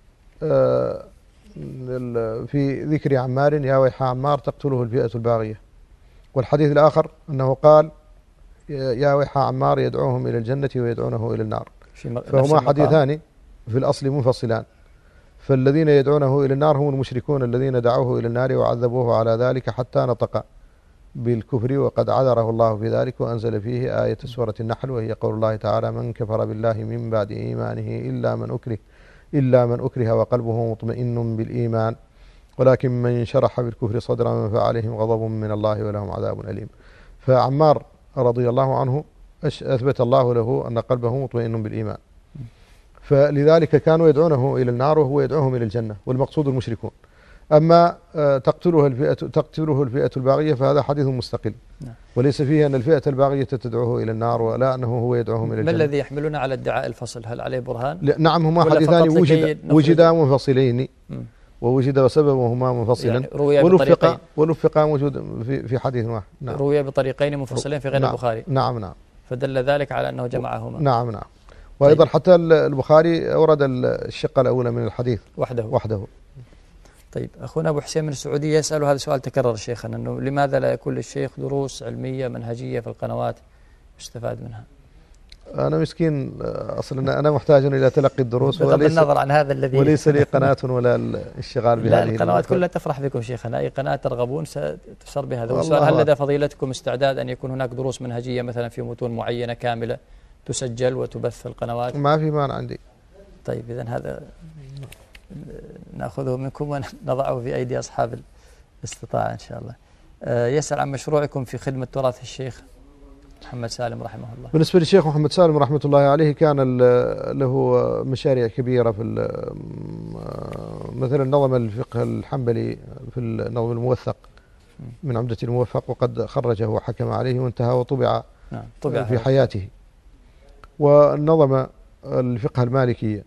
في ذكر عمار يا ويح عمار تقتله الفئة الباغية. والحديث الآخر أنه قال يا ويح عمار يدعوهم إلى الجنة ويدعونه إلى النار، فهما حديثان في الأصل منفصلان. فالذين يدعونه إلى النار هم المشركون الذين دعوه إلى النار وعذبوه على ذلك حتى نطق بالكفر، وقد عذره الله في ذلك وأنزل فيه آية سورة النحل وهي قول الله تعالى من كفر بالله من بعد إيمانه إلا من أكره وقلبه مطمئن بالإيمان. ولكن من شرح بالكفر صدرا فعليهم غضب من الله ولهم عذاب أليم. فعمار رضي الله عنه أثبت الله له أن قلبه مطمئن بالإيمان، فلذلك كانوا يدعونه إلى النار وهو يدعوهم إلى الجنة، والمقصود المشركون. أما تقتله الفئة الباغية فهذا حديث مستقل، وليس فيه أن الفئة الباغية تدعوه إلى النار ولا أنه هو يدعوهم إلى الجنة. ما الذي يحملنا على ادعاء الفصل؟ هل عليه برهان؟ نعم، هما حديثان وجدا منفصلين، ووجد سببهما منفصلا، يعني ولفقا موجود في حديث واحد. نعم. روي بطريقين منفصلين في غير البخاري. نعم. فدل ذلك على أنه جمعهما. نعم. وأيضا حتى البخاري أورد الشق الأولى من الحديث وحده. طيب، أخونا أبو حسين من السعودية يسأل، هذا سؤال تكرر شيخنا، أنه لماذا لا يكون للشيخ دروس علمية منهجية في القنوات يستفاد منها؟ أنا مسكين أصلا أنا محتاج إلى تلقي الدروس، بغض النظر عن هذا الذي وليس لي قناة ولا الاشتغال بهذه. لا، القنوات كلها تفرح بكم شيخنا، أي قناة ترغبون ستسر بهذا. والسؤال، هل لدى فضيلتكم استعداد أن يكون هناك دروس منهجية مثلا في متون معينة كاملة تسجل وتبث في القنوات؟ ما في مانع عندي. طيب، إذن هذا نأخذه منكم ونضعه في أيدي أصحاب الاستطاعة إن شاء الله. يسأل عن مشروعكم في خدمة تراث الشيخ محمد سالم رحمه الله. بالنسبة للشيخ محمد سالم رحمة الله عليه، كان له مشاريع كبيرة في مثلا نظم الفقه الحنبلي في النظم الموثق من عمدة الموفق، وقد خرجه وحكم عليه وانتهى وطبع في حياته. ونظم الفقه المالكي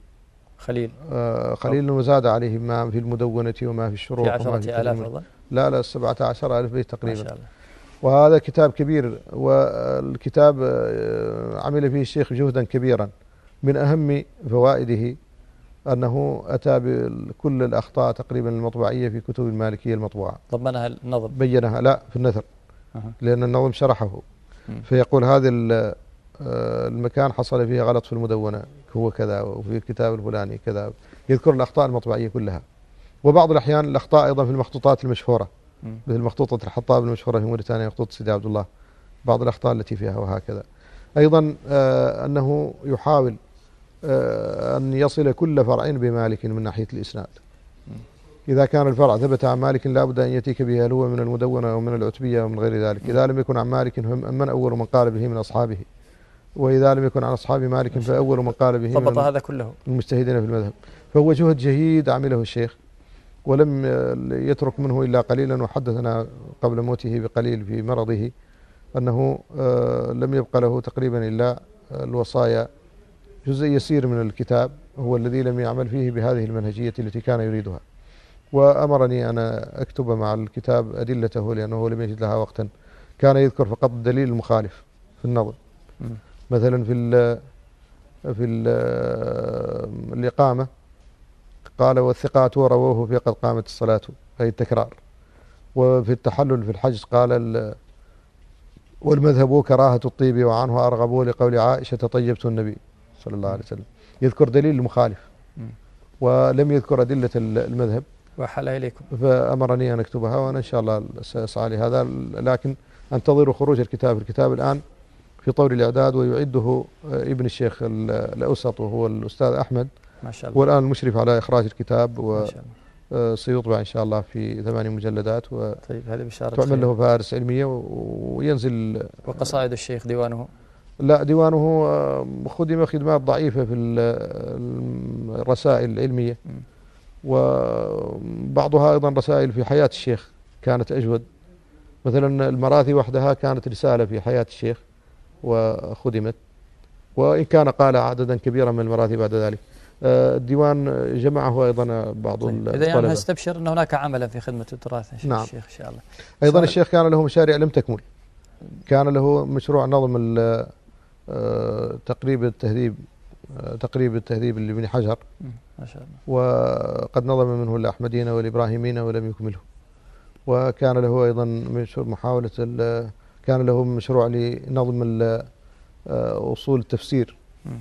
خليل وزاد عليه ما في المدونة وما في الشروط، في 10,000 أظن. لا 17,000 بيت تقريبا. ما شاء الله. وهذا كتاب كبير، والكتاب عمل فيه الشيخ جهدا كبيرا. من أهم فوائده أنه أتى بكل الأخطاء تقريبا المطبعية في كتب المالكية المطبوعة، ضمنها النظم، بينها لا في النثر، لأن النظم شرحه. فيقول هذا المكان حصل فيه غلط في المدونة هو كذا، وفي الكتاب الفلاني كذا، يذكر الأخطاء المطبعية كلها. وبعض الأحيان الأخطاء أيضا في المخطوطات المشهورة، مثل مخطوطة الحطاب المشهورة في موريتانيا، مخطوطة سيدي عبد الله، بعض الأخطاء التي فيها وهكذا. أيضا أنه يحاول أن يصل كل فرع بمالك من ناحية الإسناد. إذا كان الفرع ثبت عن مالك لا بد أن يأتيك به، هل هو من المدونة أو من العتبية ومن غير ذلك. إذا لم يكن عن مالك من أول من قال به من أصحابه، وإذا لم يكن عن أصحاب مالك فأول من قال به ضبط هذا كله المجتهدين في المذهب. فهو جهد جهيد عمله الشيخ، ولم يترك منه إلا قليلا. وحدثنا قبل موته بقليل في مرضه أنه لم يبق له تقريبا إلا الوصايا، جزء يسير من الكتاب هو الذي لم يعمل فيه بهذه المنهجية التي كان يريدها. وأمرني أنا أكتب مع الكتاب أدلته، لأنه لم يجد لها وقتا. كان يذكر فقط الدليل المخالف في النظر، مثلا في الإقامة قال والثقات رووه في قد قامت الصلاة، أي التكرار. وفي التحلل في الحج قال والمذهب كراهة الطيب وعنه أرغبوا لقول عائشة طيبت النبي صلى الله عليه وسلم. يذكر دليل المخالف ولم يذكر أدلة المذهب، وحل إليكم. فأمرني أن أكتبها، وأنا إن شاء الله سأسعى لهذا. لكن أنتظر خروج الكتاب. الكتاب الآن في طور الإعداد، ويعده ابن الشيخ الأوسط وهو الأستاذ أحمد، ما شاء الله. والآن المشرف على إخراج الكتاب، وسيطبع إن شاء الله في 8 مجلدات، طيب، هذه بشارة تعمل له فهارس علمية وينزل. وقصائد الشيخ ديوانه؟ لا، ديوانه خدم خدمات ضعيفة في الرسائل العلمية، وبعضها أيضا رسائل في حياة الشيخ كانت أجود. مثلا المراثي وحدها كانت رسالة في حياة الشيخ وخدمت، وإن كان قال عددا كبيرا من المراثي بعد ذلك. الديوان جمعه أيضا بعض الطلبة. إذا يعني نستبشر أن هناك عملا في خدمة التراث. نعم. الشيخ إن شاء الله. أيضا الشيخ كان له مشاريع لم تكمل. كان له مشروع نظم تقريب التهذيب لابن حجر، ما شاء الله. وقد نظم منه الأحمدين والإبراهيمين ولم يكمله. وكان له أيضا محاولة كان له مشروع لنظم أصول التفسير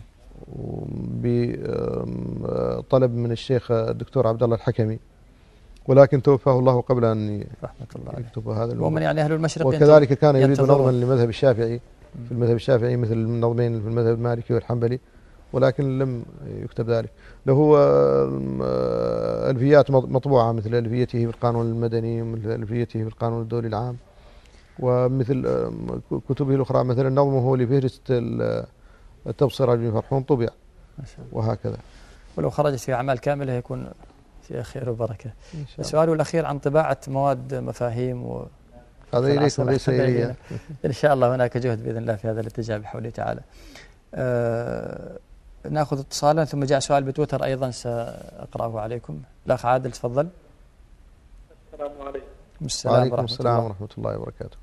بطلب من الشيخ الدكتور عبد الله الحكمي، ولكن توفاه الله قبل أن يكتب هذا. ومن يعني أهل المشرق. وكذلك كان يريد نظما لمذهب الشافعي في المذهب الشافعي، مثل النظمين في المذهب المالكي والحنبلي، ولكن لم يكتب ذلك. له ألفيات مطبوعة مثل ألفيته في القانون المدني ومثل ألفيته في القانون الدولي العام، ومثل كتبه الأخرى مثل نظمه لفهرست التبصرة بن فرحون طبع وهكذا. ولو خرجت في أعمال كاملة يكون فيها خير وبركة. السؤال الأخير عن طباعة مواد مفاهيم هذا إليكم ليس إلي. إن شاء الله هناك جهد بإذن الله في هذا الاتجاه بحوله تعالى. نأخذ اتصالا ثم جاء سؤال بتويتر أيضا سأقرأه عليكم. الأخ عادل تفضل. السلام عليكم. وعليكم السلام ورحمة الله وبركاته.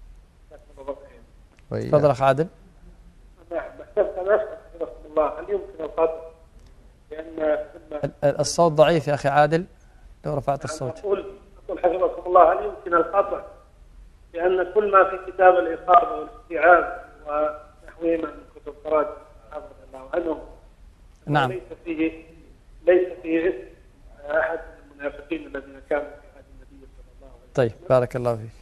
تفضل أخ عادل. بحثت أن أسأل حفظكم الله هل يمكن القطع لأن الصوت ضعيف يا أخي عادل لو رفعت الصوت. أقول حفظكم الله هل يمكن القطع لأن كل ما في كتاب الإصابة والاستيعاب ونحوهما من كتب قراءة حفظ الله عنهم نعم ليس فيه اسم أحد المنافقين الذين كانوا في عهد النبي صلى الله عليه وسلم. طيب بارك الله فيك.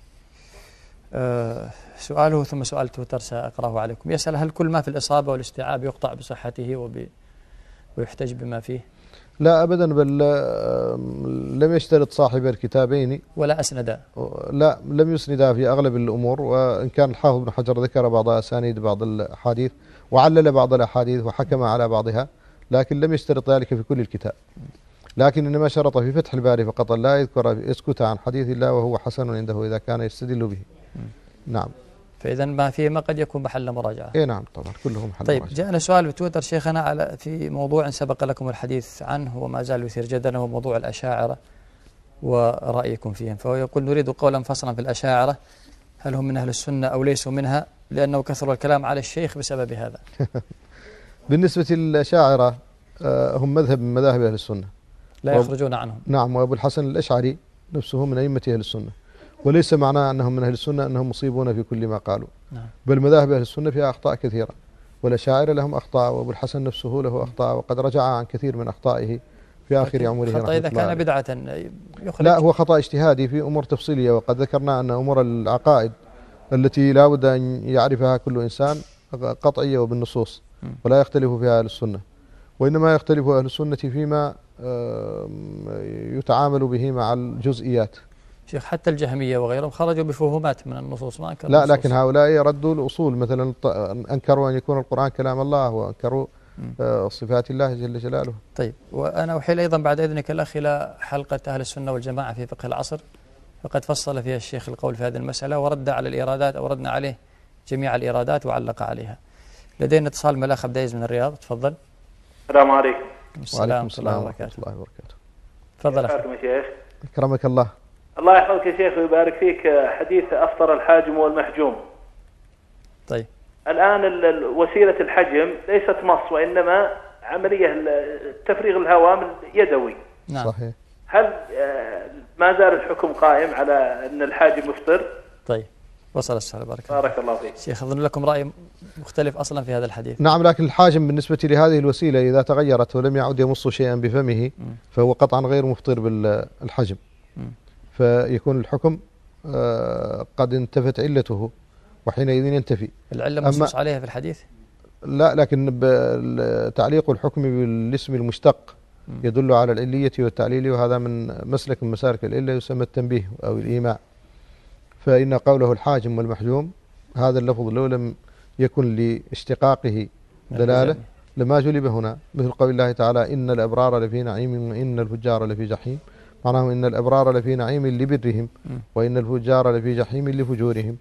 سؤاله ثم سؤال تويتر سأقرأه عليكم. يسأل هل كل ما في الإصابة والاستيعاب يقطع بصحته ويحتج بما فيه؟ لا أبدا، بل لم يشترط صاحب الكتابين ولا أسندا. لا لم يسندا في أغلب الأمور، وإن كان الحافظ ابن حجر ذكر بعض أسانيد بعض الأحاديث وعلل بعض الأحاديث وحكم على بعضها، لكن لم يشترط ذلك في كل الكتاب، لكن إنما شرط في فتح الباري فقط لا يسكت عن حديث الله وهو حسن عنده إذا كان يستدل به. نعم. فإذا ما فيه ما قد يكون محل مراجعة. إيه نعم طبعا كلهم محل طيب مراجعة. جاءنا سؤال بتويتر شيخنا في موضوع سبق لكم الحديث عنه وما زال يثير جدلا، هو موضوع الأشاعرة ورأيكم فيهم. فهو يقول نريد قولا فصلا في الأشاعرة، هل هم من أهل السنة أو ليسوا منها، لأنه كثر الكلام على الشيخ بسبب هذا. بالنسبة للأشاعرة هم مذهب من مذاهب أهل السنة لا يخرجون عنهم. نعم، وأبو الحسن الأشعري نفسه من أئمة أهل السنة، وليس معناه أنهم من أهل السنة أنهم مصيبون في كل ما قالوا. نعم. بل مذاهب أهل السنة فيها أخطاء كثيرة، والأشاعرة لهم أخطاء، وأبو الحسن نفسه له أخطاء، وقد رجع عن كثير من أخطائه في آخر عمره. خطأ إذا كان بدعة يخرج. لا هو خطأ اجتهادي في أمور تفصيلية، وقد ذكرنا أن أمور العقائد التي لا بد أن يعرفها كل إنسان قطعية وبالنصوص ولا يختلف فيها أهل السنة، وإنما يختلف أهل السنة فيما يتعامل به مع الجزئيات. شيخ حتى الجهمية وغيرهم خرجوا بفهومات من النصوص ما أنكروا. لا لكن هؤلاء ردوا الأصول، مثلا أنكروا أن يكون القرآن كلام الله، وأنكروا صفات الله جل جلاله. طيب وأنا أحيل أيضا بعد إذنك الأخ إلى حلقة أهل السنة والجماعة في فقه العصر، فقد فصل فيها الشيخ القول في هذه المسألة ورد على الإيرادات أو ردنا عليه جميع الإيرادات وعلق عليها. لدينا اتصال من الأخ عبد العزيز من الرياض، تفضل. السلام عليكم. وعليكم السلام ورحمة الله وبركاته. تفضل أخي. يا شيخ. أكرمك الله. الله يحفظك يا شيخ ويبارك فيك. حديث أفطر الحاجم والمحجوم. طيب. الآن وسيلة الحجم ليست مص، وإنما عملية تفريغ الهواء يدوي. نعم. صحيح. هل ما زال الحكم قائم على أن الحاجم يفطر؟ طيب وصل السؤال. بارك الله فيك. شيخ أظن لكم رأي مختلف أصلا في هذا الحديث. نعم، لكن الحاجم بالنسبة لهذه الوسيلة إذا تغيرت ولم يعد يمص شيئا بفمه فهو قطعا غير مفطر بالحجم، فيكون الحكم قد انتفت علته وحينئذ ينتفي. العلة منصوص عليها في الحديث؟ لا، لكن تعليق الحكم بالاسم المشتق يدل على العلية والتعليل، وهذا من مسلك من مسالك العلة يسمى التنبيه أو الإيماء. فإن قوله الحاجم والمحجوم هذا اللفظ لو لم يكن لاشتقاقه دلالة لما جلب هنا، مثل قول الله تعالى إن الأبرار لفي نعيم وإن الفجار لفي جحيم، معناه إن الأبرار لفي نعيم لبرهم وإن الفجار لفي جحيم لفجورهم.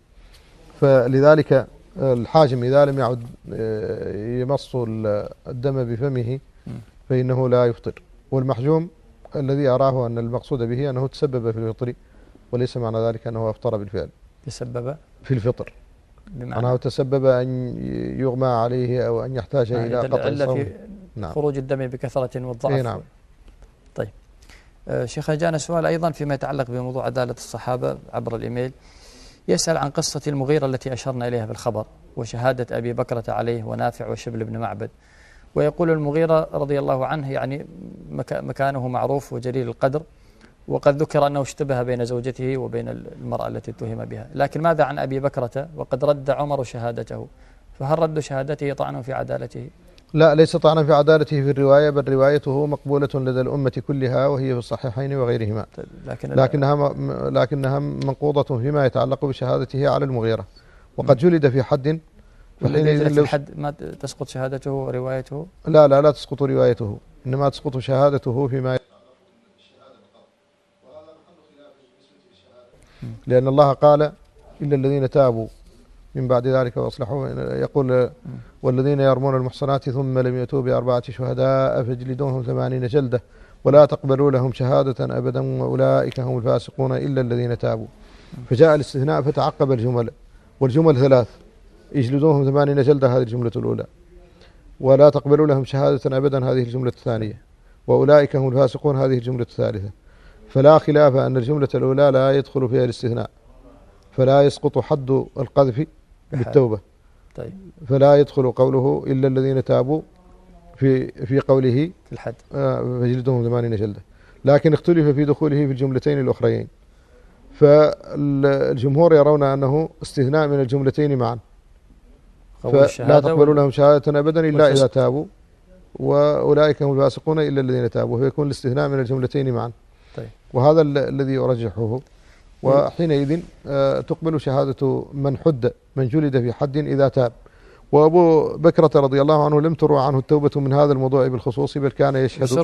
فلذلك الحاجم إذا لم يعد يمص الدم بفمه فإنه لا يفطر. والمحجوم الذي أراه أن المقصود به أنه تسبب في الفطر، وليس معنى ذلك أنه أفطر بالفعل. تسبب في الفطر، أنه تسبب أن يغمى عليه أو أن يحتاج إلى قطع الصوم. نعم. خروج الدم بكثرة والضعف. نعم. طيب شيخ جاءنا سؤال أيضا فيما يتعلق بموضوع عدالة الصحابة عبر الإيميل، يسأل عن قصة المغيرة التي أشرنا إليها في الخبر وشهادة أبي بكرة عليه ونافع وشبل بن معبد، ويقول المغيرة رضي الله عنه يعني مكانه معروف وجليل القدر، وقد ذكر أنه اشتبه بين زوجته وبين المرأة التي اتهم بها، لكن ماذا عن أبي بكرة وقد رد عمر شهادته، فهل رد شهادته طعن في عدالته؟ لا، ليس طعنا في عدالته في الرواية، بل روايته مقبولة لدى الأمة كلها، وهي في الصحيحين وغيرهما. لكنها منقوضة فيما يتعلق بشهادته على المغيرة، وقد جلد في حد. في الحد ما تسقط شهادته وروايته؟ لا تسقط روايته، إنما تسقط شهادته فيما لأن الله قال إلا الذين تابوا من بعد ذلك وأصلحوا. يقول والذين يرمون المحصنات ثم لم يأتوا بأربعة شهداء فاجلدوهم 80 جلدة ولا تقبلوا لهم شهادة أبدا وأولئك هم الفاسقون إلا الذين تابوا. فجاء الاستثناء فتعقب الجمل، والجمل 3: يجلدوهم 80 جلدة، هذه الجملة الأولى، ولا تقبلوا لهم شهادة أبدا، هذه الجملة الثانية، وأولئك هم الفاسقون، هذه الجملة الثالثة. فلا خلاف أن الجملة الأولى لا يدخل فيها الاستثناء، فلا يسقط حد القذف بالتوبة. طيب. فلا يدخل قوله إلا الذين تابوا في قوله في الحد فجلدهم 80 جلدة، لكن اختلف في دخوله في الجملتين الأخريين. فالجمهور يرون أنه استثناء من الجملتين معا، فلا تقبلوا لهم شهادة أبدا إلا إذا تابوا، وأولئك هم الفاسقون إلا الذين تابوا، فيكون الاستثناء من الجملتين معا. طيب. وهذا الذي يرجحه. وحينئذ تقبل شهادة من جلد في حد إذا تاب. وأبو بكرة رضي الله عنه لم تروى عنه التوبة من هذا الموضوع بالخصوص، بل كان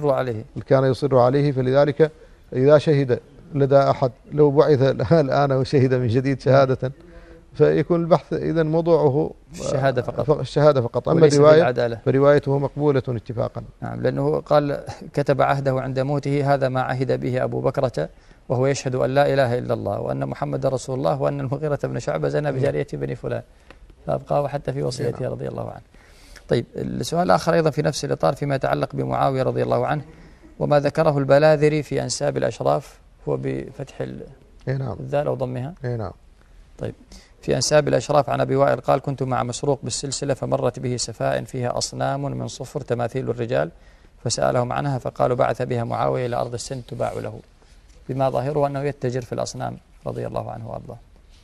يصر عليه. فلذلك إذا شهد لدى أحد، لو بعث الآن وشهد من جديد شهادة، فيكون البحث إذن موضوعه الشهادة فقط. أما الرواية فروايته مقبولة اتفاقا. نعم، لأنه قال كتب عهده عند موته هذا ما عهد به أبو بكرة وهو يشهد أن لا إله إلا الله وأن محمد رسول الله وأن المغيرة بن شعبة زنى بجارية بني فلان، فأبقاه حتى في وصيته رضي الله عنه. طيب، السؤال الآخر أيضا في نفس الإطار فيما يتعلق بمعاوية رضي الله عنه، وما ذكره البلاذري في أنساب الأشراف، هو بفتح الذال أو ضمها. نعم. طيب، في أنساب الأشراف عن أبي وائل قال كنت مع مسروق بالسلسلة فمرت به سفاء فيها أصنام من صفر تماثيل الرجال، فسألهم عنها فقالوا بعث بها معاوية إلى أرض السند تباع له، بما ظاهره أنه يتجر في الأصنام رضي الله عنه وأرضاه.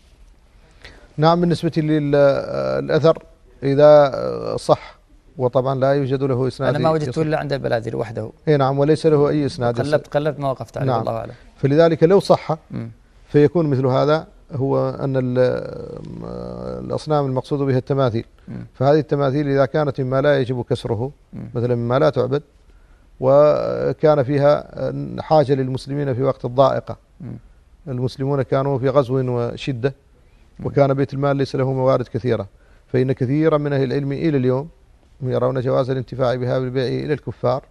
نعم، بالنسبة للأثر إذا صح، وطبعا لا يوجد له إسناد. أنا ما وجدته إلا عند البلاذري وحده. نعم، وليس له أي إسناد. قلبت ما وقفت عليه. نعم. الله أعلم. فلذلك لو صح فيكون مثل هذا، هو أن الأصنام المقصود بها التماثيل. فهذه التماثيل إذا كانت مما لا يجب كسره، مثلا مما لا تعبد، وكان فيها حاجة للمسلمين في وقت الضائقة، المسلمون كانوا في غزو وشدة، وكان بيت المال ليس له موارد كثيرة، فإن كثيرا من أهل العلم إلى اليوم يرون جواز الانتفاع بها بالبيع إلى الكفار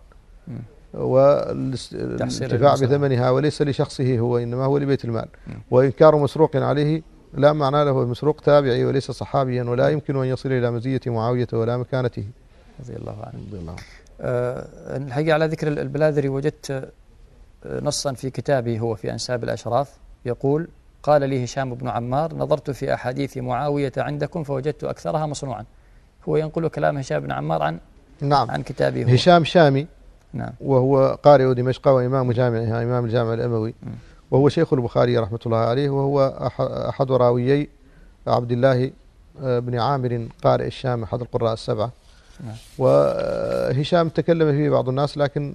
والانتفاع بثمنها، وليس لشخصه هو، إنما هو لبيت المال. وإنكار مسروق عليه لا معنى له، المسروق تابعي وليس صحابيا، ولا يمكن أن يصل إلى مزية معاوية ولا مكانته رضي الله عنه. الحقيقة على ذكر البلاذري وجدت نصا في كتابه هو في أنساب الأشراف يقول قال لي هشام بن عمار نظرت في أحاديث معاوية عندكم فوجدت أكثرها مصنوعا. هو ينقل كلام هشام بن عمار عن كتابه هو. هشام شامي. نعم. وهو قارئ دمشق وإمام جامعها، إمام الجامع الأموي، وهو شيخ البخاري رحمة الله عليه، وهو أحد راويي عبد الله بن عامر قارئ الشام أحد القراء السبعة. نعم. وهشام تكلم فيه بعض الناس، لكن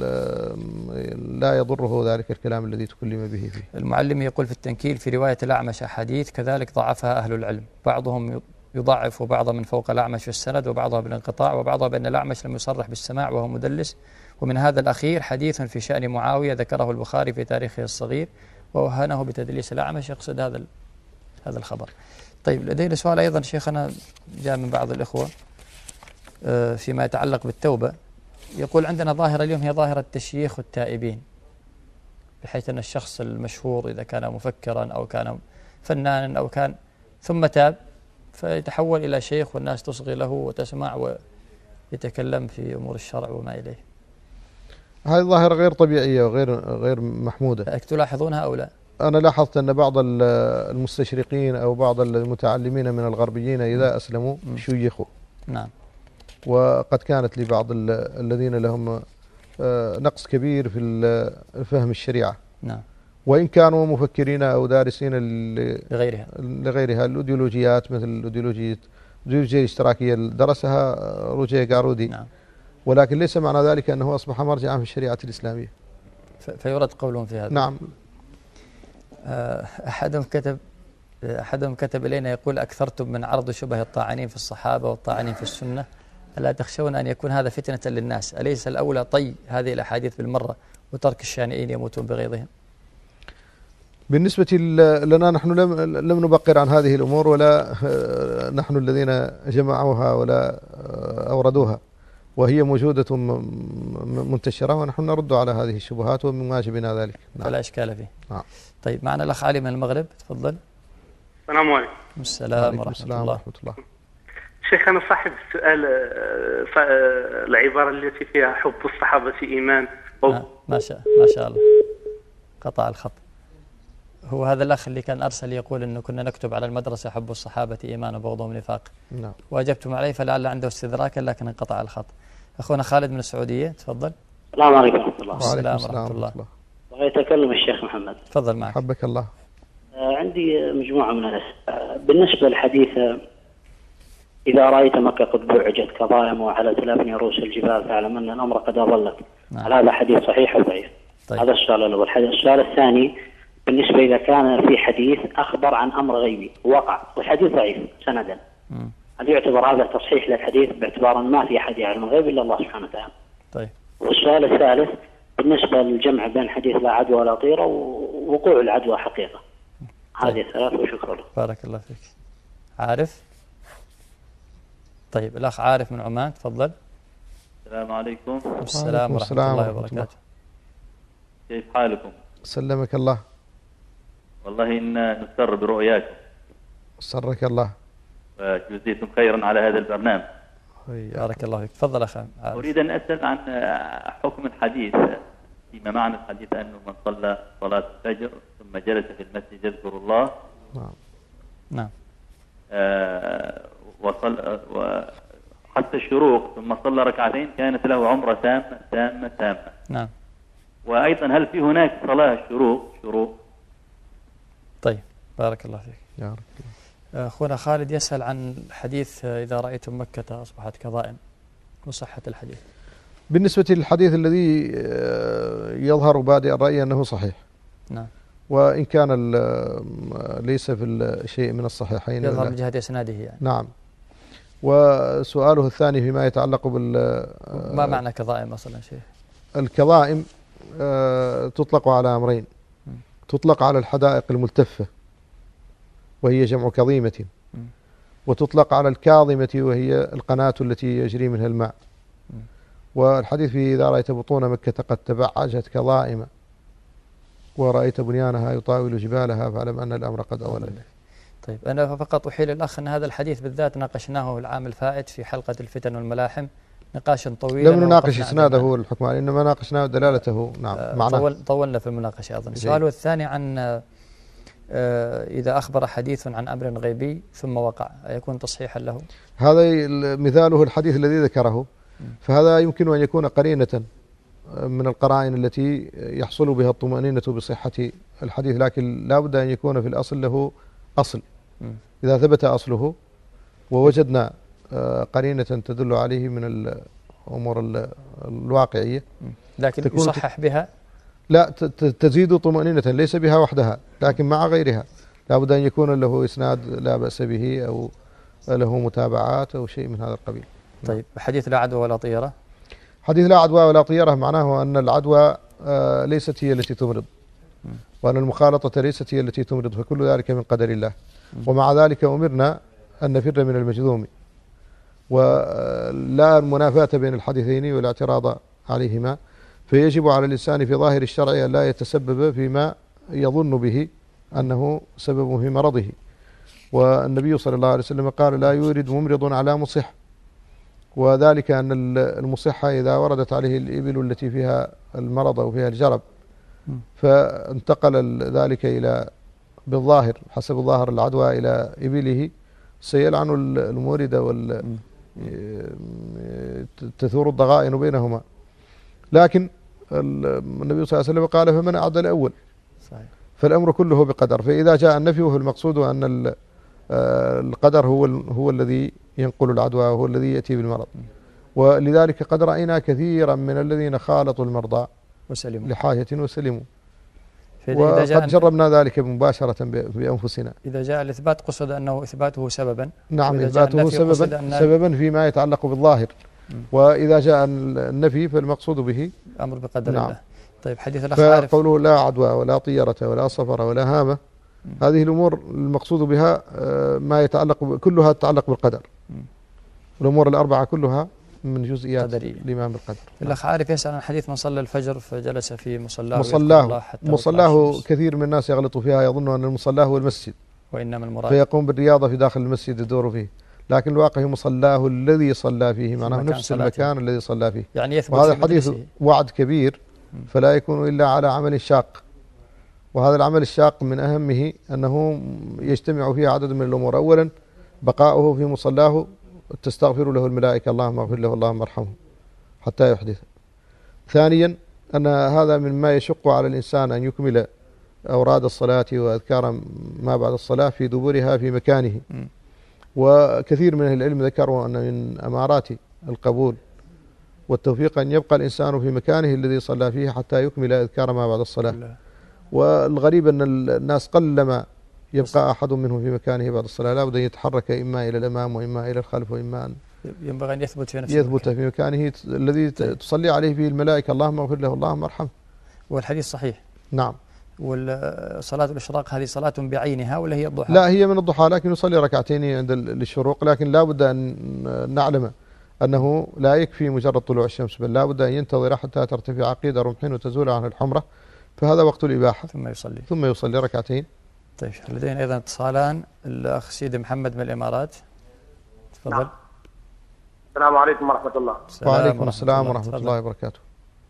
لا يضره ذلك الكلام الذي تكلم به فيه. المعلم يقول في التنكيل في رواية الأعمش أحاديث كذلك ضعفها أهل العلم، بعضهم يضعف بعضها من فوق الأعمش في السند وبعضها بالانقطاع وبعضها بأن الأعمش لم يصرح بالسماع وهو مدلس. ومن هذا الأخير حديث في شأن معاوية ذكره البخاري في تاريخه الصغير ووهنه بتدليس الأعمش، يقصد هذا الخبر. طيب، لدينا سؤال أيضا شيخنا جاء من بعض الإخوة فيما يتعلق بالتوبة. يقول عندنا ظاهرة اليوم هي ظاهرة تشييخ التائبين، بحيث أن الشخص المشهور إذا كان مفكرا أو كان فنانا أو كان ثم تاب فيتحول إلى شيخ والناس تصغي له وتسمع ويتكلم في أمور الشرع وما إليه. هذه ظاهرة غير طبيعية وغير محمودة. تلاحظونها أو لا؟ أنا لاحظت أن بعض المستشرقين أو بعض المتعلمين من الغربيين إذا أسلموا شيخوا. نعم. وقد كانت لبعض الذين لهم نقص كبير في فهم الشريعة. نعم. وإن كانوا مفكرين أو دارسين لغيرها الأيديولوجيات، مثل أيديولوجية الجيوزية الاشتراكية درسها روجيه قارودي. نعم. ولكن ليس معنى ذلك أنه أصبح مرجعا في الشريعة الإسلامية. فيرد قولهم في هذا. نعم. أحدهم كتب إلينا يقول: أكثرتم من عرض شبه الطاعنين في الصحابة والطاعنين في السنة، ألا تخشون أن يكون هذا فتنة للناس؟ أليس الأولى طي هذه الأحاديث بالمرة وترك الشانئين يموتون بغيظهم؟ بالنسبة لنا نحن لم نبقر عن هذه الأمور، ولا نحن الذين جمعوها ولا أوردوها، وهي موجودة منتشرة، ونحن نرد على هذه الشبهات ومن واجبنا ذلك. نعم. فلا إشكال فيه. نعم. طيب، معنا الأخ علي من المغرب، تفضل. السلام عليكم. السلام ورحمة الله. شيخ، أنا صاحب السؤال، العبارة التي فيها حب الصحابة إيمان. ما شاء الله، قطع الخط. هو هذا الأخ اللي كان أرسل يقول أنه كنا نكتب على المدرسة حب الصحابة إيمان وبغضهم نفاق. نعم. وأجبتم عليه فلعل عنده استدراكا لكن انقطع الخط. أخونا خالد من السعودية، تفضل. السلام عليكم ورحمة الله. السلام ورحمة الله. بغيت أكلم الشيخ محمد. تفضل معك. حبك الله. عندي مجموعة من الأسئلة بالنسبة للحديث: إذا رأيت مكة قد بعجت كظائم وعلى تلافني رؤوس الجبال فاعلم أن الأمر قد أضلك. نعم. هل هذا حديث صحيح أو ضعيف؟ طيب. هذا السؤال الأول. السؤال الثاني: بالنسبة إذا كان في حديث أخبر عن أمر غيبي وقع والحديث ضعيف سندا، هل يعتبر هذا تصحيح للحديث باعتبار أن ما في أحد يعلم الغيب إلا الله سبحانه وتعالى؟ طيب. والسؤال الثالث: بالنسبة للجمع بين حديث لا عدوى ولا طيرة ووقوع العدوى حقيقة. هذه الثلاث، وشكرا لك. بارك الله فيك. عارف؟ طيب، الأخ عارف من عمان، تفضل. السلام عليكم. السلام ورحمة الله وبركاته. كيف حالكم؟ سلمك الله. والله إن نسر برؤياكم. سرك الله. وجزيتم خيرا على هذا البرنامج. بارك الله فيك. تفضل أخي. أريد أن أسأل عن حكم الحديث فيما معنى الحديث أنه من صلى صلاة الفجر ثم جلس في المسجد يذكر الله. نعم. وصل حتى الشروق ثم صلى ركعتين كانت له عمرة تامة. نعم. وأيضا هل في هناك صلاة شروق؟ طيب، بارك الله فيك. يا رب. أخونا خالد يسأل عن حديث إذا رأيتم مكة أصبحت كظائم وصحة الحديث. بالنسبة للحديث الذي يظهر بادئ الرأي أنه صحيح. نعم. وإن كان ليس في الشيء من الصحيحين، يظهر من جهة إسناده يعني. نعم. وسؤاله الثاني فيما يتعلق ما معنى كظائم أصلا شيء؟ الكظائم تطلق على أمرين: تطلق على الحدائق الملتفة وهي جمع كظيمة، وتطلق على الكاظمة وهي القناة التي يجري منها الماء. والحديث فيه: إذا رأيت بطون مكة قد تبعجت كظائم ورأيت بنيانها يطاول جبالها فاعلم أن الأمر قد أولى. طيب، أنا فقط أحيل الأخ أن هذا الحديث بالذات ناقشناه العام الفائت في حلقة الفتن والملاحم نقاشا طويلا. لم نناقش إسناده الحكم، إنما ناقشناه دلالته. نعم. معناه طولنا في المناقشة أظن. السؤال الثاني عن إذا أخبر حديث عن أمر غيبي ثم وقع أيكون تصحيحا له؟ هذا مثاله الحديث الذي ذكره، فهذا يمكن أن يكون قرينة من القرائن التي يحصل بها الطمأنينة بصحة الحديث، لكن لا بد أن يكون في الأصل له أصل. إذا ثبت أصله ووجدنا قرينة تدل عليه من الأمور الواقعية، لكن يصحح بها؟ لا، تزيد طمأنينة ليس بها وحدها لكن مع غيرها. لا بد أن يكون له إسناد لا بأس به أو له متابعات أو شيء من هذا القبيل. طيب، حديث لا عدوى ولا طيرة؟ حديث لا عدوى ولا طيرة معناه أن العدوى ليست هي التي تمرض، وأن المخالطة ليست هي التي تمرض، فكل ذلك من قدر الله. ومع ذلك أمرنا أن نفر من المجذوم، ولا منافاة بين الحديثين والاعتراض عليهما، فيجب على الإنسان في ظاهر الشرع أن لا يتسبب فيما يظن به أنه سبب في مرضه. والنبي صلى الله عليه وسلم قال: لا يورد ممرض على مصح، وذلك أن المصحة إذا وردت عليه الإبل التي فيها المرض أو فيها الجرب فانتقل ذلك إلى بالظاهر حسب الظاهر العدوى إلى إبله، سيلعن المورد تثور الضغائن بينهما. لكن النبي صلى الله عليه وسلم قال: فمن أعدى الأول. صحيح. فالأمر كله بقدر. فإذا جاء النفي فالمقصود أن القدر هو الذي ينقل العدوى وهو الذي يأتي بالمرض. ولذلك قد رأينا كثيرا من الذين خالطوا المرضى وسلموا لحاجة وسلموا، وقد جربنا ذلك مباشرة بأنفسنا. إذا جاء الإثبات قصد أنه إثباته سببا. نعم، إثباته سببا فيما يتعلق بالظاهر. وإذا جاء النفي فالمقصود به أمر بقدر نعم. الله. طيب حديث الأخ عارف، فقوله لا عدوى ولا طيرة ولا صفر ولا هامة، هذه الأمور المقصود بها ما يتعلق كلها تتعلق بالقدر. الأمور الأربعة كلها من جزئيات الإيمان بالقدر. الأخ عارف يسأل عن حديث من صلى الفجر فجلس في مصلاه كثير من الناس يغلطوا فيها، يظنوا أن المصلاه هو المسجد، وإنما المراد فيقوم بالرياضة في داخل المسجد يدور فيه، لكن الواقع مصلاه الذي صلى فيه، معناه نفس المكان الذي صلى فيه. يعني يثبت وهذا الحديث وعد كبير، فلا يكون إلا على عمل شاق، وهذا العمل الشاق من أهمه أنه يجتمع فيه عدد من الأمور. أولا بقاؤه في مصلاه تستغفر له الملائكة اللهم اغفر له اللهم ارحمه حتى يحدث. ثانيا أن هذا مما يشق على الإنسان أن يكمل أوراد الصلاة وأذكار ما بعد الصلاة في دبرها في مكانه. وكثير من أهل العلم ذكروا أن من أمارات القبول والتوفيق أن يبقى الإنسان في مكانه الذي صلى فيه حتى يكمل أذكار ما بعد الصلاة. والغريب أن الناس قلما يبقى أحد منهم في مكانه بعد الصلاة، لا بد أن يتحرك إما إلى الأمام وإما إلى الخلف وإما أن ينبغي أن يثبت في نفسه، يثبت في مكانه الذي تصلي عليه فيه الملائكة اللهم اغفر له اللهم ارحمه. والحديث صحيح. نعم. والصلاة الإشراق هذه صلاة بعينها ولا هي الضحى؟ لا، هي من الضحى، لكن يصلي ركعتين عند الشروق، لكن لا بد أن نعلم أنه لا يكفي مجرد طلوع الشمس، بل لا بد أن ينتظر حتى ترتفع قيد رمح وتزول عنه الحمرة، فهذا وقت الإباحة، ثم يصلي ركعتين. طيب لدينا أيضا اتصالان. الأخ سيدي محمد من الإمارات، تفضل. نعم. السلام عليكم ورحمة الله. وعليكم السلام ورحمة الله وبركاته.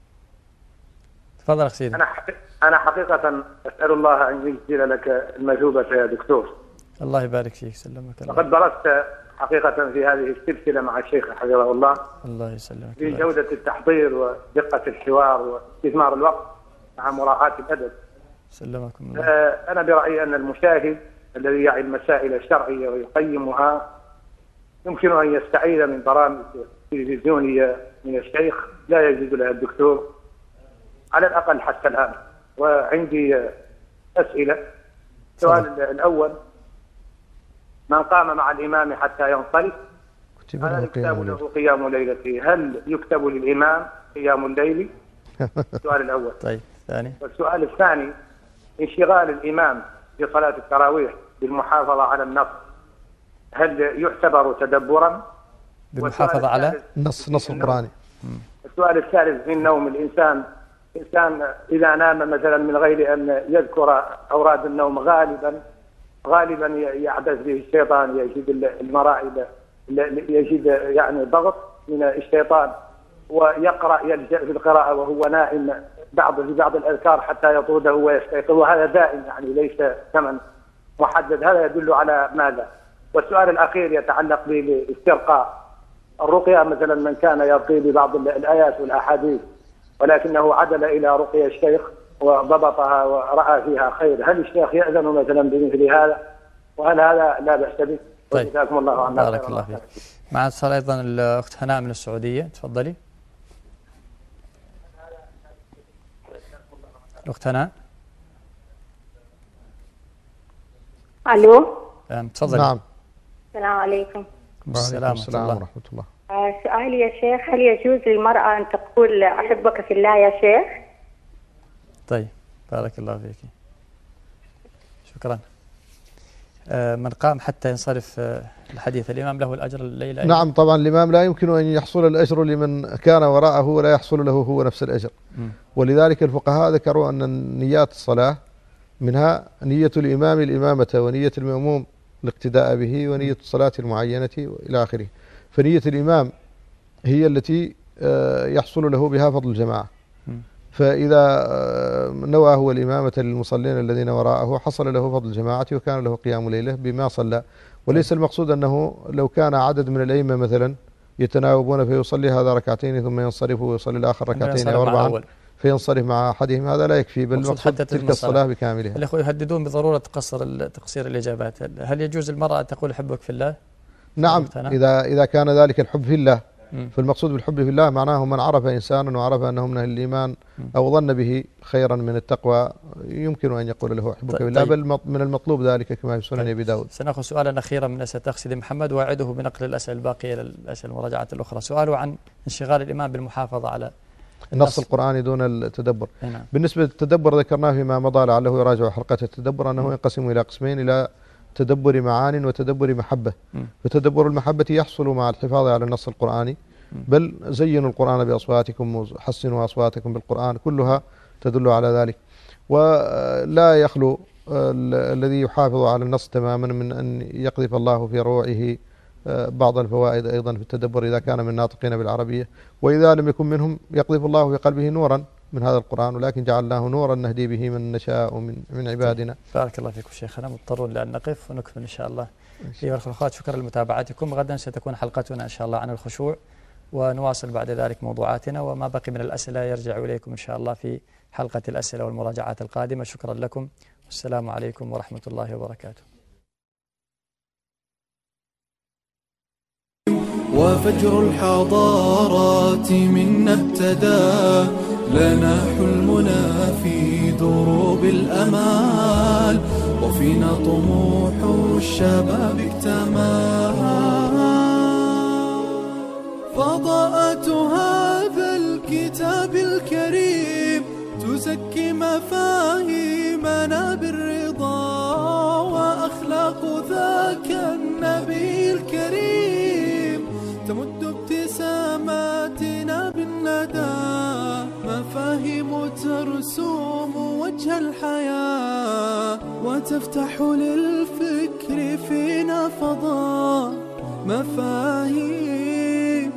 تفضل أخ سيدي. أنا حقيقة أسأل الله أن يجزل لك المثوبة يا دكتور. الله يبارك فيك، سلمك الله. لقد درست حقيقة في هذه السلسلة مع الشيخ حفظه الله. الله يسلمك. في جودة التحضير ودقة الحوار واستثمار الوقت مع مراعاة الأدب. سلمكم الله. أنا برأيي أن المشاهد الذي يعي المسائل الشرعية ويقيمها يمكن أن يستعيذ من برامج تلفزيونية من الشيخ لا يجد لها الدكتور على الأقل حتى الآن. وعندي أسئلة. السؤال الأول: من قام مع الإمام حتى ينصرف هل يكتب له قيام ليلته؟ هل يكتب للإمام قيام الليل؟ السؤال الأول. طيب ثاني. والسؤال الثاني: انشغال الإمام في صلاة التراويح بالمحافظة على النص هل يعتبر تدبرا؟ بالمحافظة على نص القرآني. السؤال الثالث: من نوم الإنسان إذا نام مثلا من غير أن يذكر أوراد النوم غالبا يعبث به الشيطان، يجد المرائد، يجد يعني ضغط من الشيطان ويقرأ، يلجأ في القراءة وهو نائم في بعض الأذكار حتى يطرده ويستيقظ، وهذا دائم يعني ليس ثمن محدد. هذا يدل على ماذا؟ والسؤال الأخير يتعلق بالاسترقاء الرقية. مثلا من كان يرقي ببعض الآيات والأحاديث ولكنه عدل إلى رقية الشيخ وضبطها ورأى فيها خير، هل الشيخ يأذن مثلا بمثل هذا؟ وهل هذا لا بأس به؟ طيب. جزاكم الله عنا خيرا. بارك الله فيك. مع اتصال أيضا الأخت هناء من السعودية، تفضلي. الأخت هناء. ألو. تفضلي. نعم. السلام عليكم. السلام ورحمة الله. سؤالي يا شيخ: هل يجوز للمرأة أن تقول أحبك في الله يا شيخ؟ طيب بارك الله فيك، شكرا. من قام حتى ينصرف الحديث الإمام له الأجر الليلة؟ نعم طبعا، الإمام لا يمكن أن يحصل الأجر لمن كان وراءه ولا يحصل له هو نفس الأجر. ولذلك الفقهاء ذكروا أن نيات الصلاة منها نية الإمام الإمامة، ونية المأموم الاقتداء به، ونية الصلاة المعينة إلى آخره. فنية الإمام هي التي يحصل له بها فضل الجماعة، فإذا نوى هو الإمامة للمصلين الذين وراءه حصل له فضل الجماعة وكان له قيام ليلة بما صلى. وليس المقصود أنه لو كان عدد من الأئمة مثلا يتناوبون فيصلي هذا ركعتين ثم ينصرف ويصلي الآخر ركعتين أو أربعا، فينصرف مع أحدهم، هذا لا يكفي، بل المقصود تلك الصلاة بكاملها. الأخوة يهددون بضرورة تقصير الإجابات. هل يجوز المرأة تقول أحبك في الله؟ نعم، إذا كان ذلك الحب في الله، فالمقصود بالحب في الله معناه من عرف إنسانا وعرف أنه من أهل الإيمان أو ظن به خيرا من التقوى يمكن أن يقول له أحبك في الله، بل من المطلوب ذلك كما في سنن أبي داود. سنأخذ سؤالا أخيرا من أسئلة سيدي محمد، وأعده بنقل الأسئلة الباقية إلى الأسئلة المراجعة الأخرى. سؤاله عن انشغال الإمام بالمحافظة على النص القرآني دون التدبر. بالنسبة للتدبر ذكرناه فيما مضى، لعله يراجع حلقة التدبر، أنه ينقسم إلى قسمين، إلى تدبر معان وتدبر محبة. فتدبر المحبة يحصل مع الحفاظ على النص القرآني، بل زينوا القرآن بأصواتكم وحسنوا أصواتكم بالقرآن، كلها تدل على ذلك. ولا يخلو الذي يحافظ على النص تماما من أن يقذف الله في روعه بعض الفوائد أيضا في التدبر إذا كان من الناطقين بالعربية، وإذا لم يكن منهم يقذف الله في قلبه نورا من هذا القرآن، ولكن جعلناه نورا نهدي به من نشاء من عبادنا. بارك الله فيكم شيخنا، مضطرون لأن نقف ونكمل إن شاء الله. أيها الأخوات، شكرا لمتابعتكم. غدا ستكون حلقتنا إن شاء الله عن الخشوع، ونواصل بعد ذلك موضوعاتنا، وما بقي من الأسئلة يرجع إليكم إن شاء الله في حلقة الأسئلة والمراجعات القادمة. شكرا لكم، والسلام عليكم ورحمة الله وبركاته. وفجر الحضارات منا ابتدى، لنا حلمنا في دروب الأمال، وفينا طموح الشباب اكتمل. فضاءة هذا الكتاب الكريم تزكي مفاهيمنا بالرضا، وأخلاق ذاك النبي الكريم تمد ابتساماتنا بالندى، مفاهيم ترسوم وجه الحياة، وتفتح للفكر فينا فضاء. مفاهيم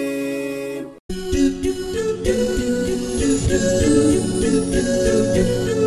مفاهيم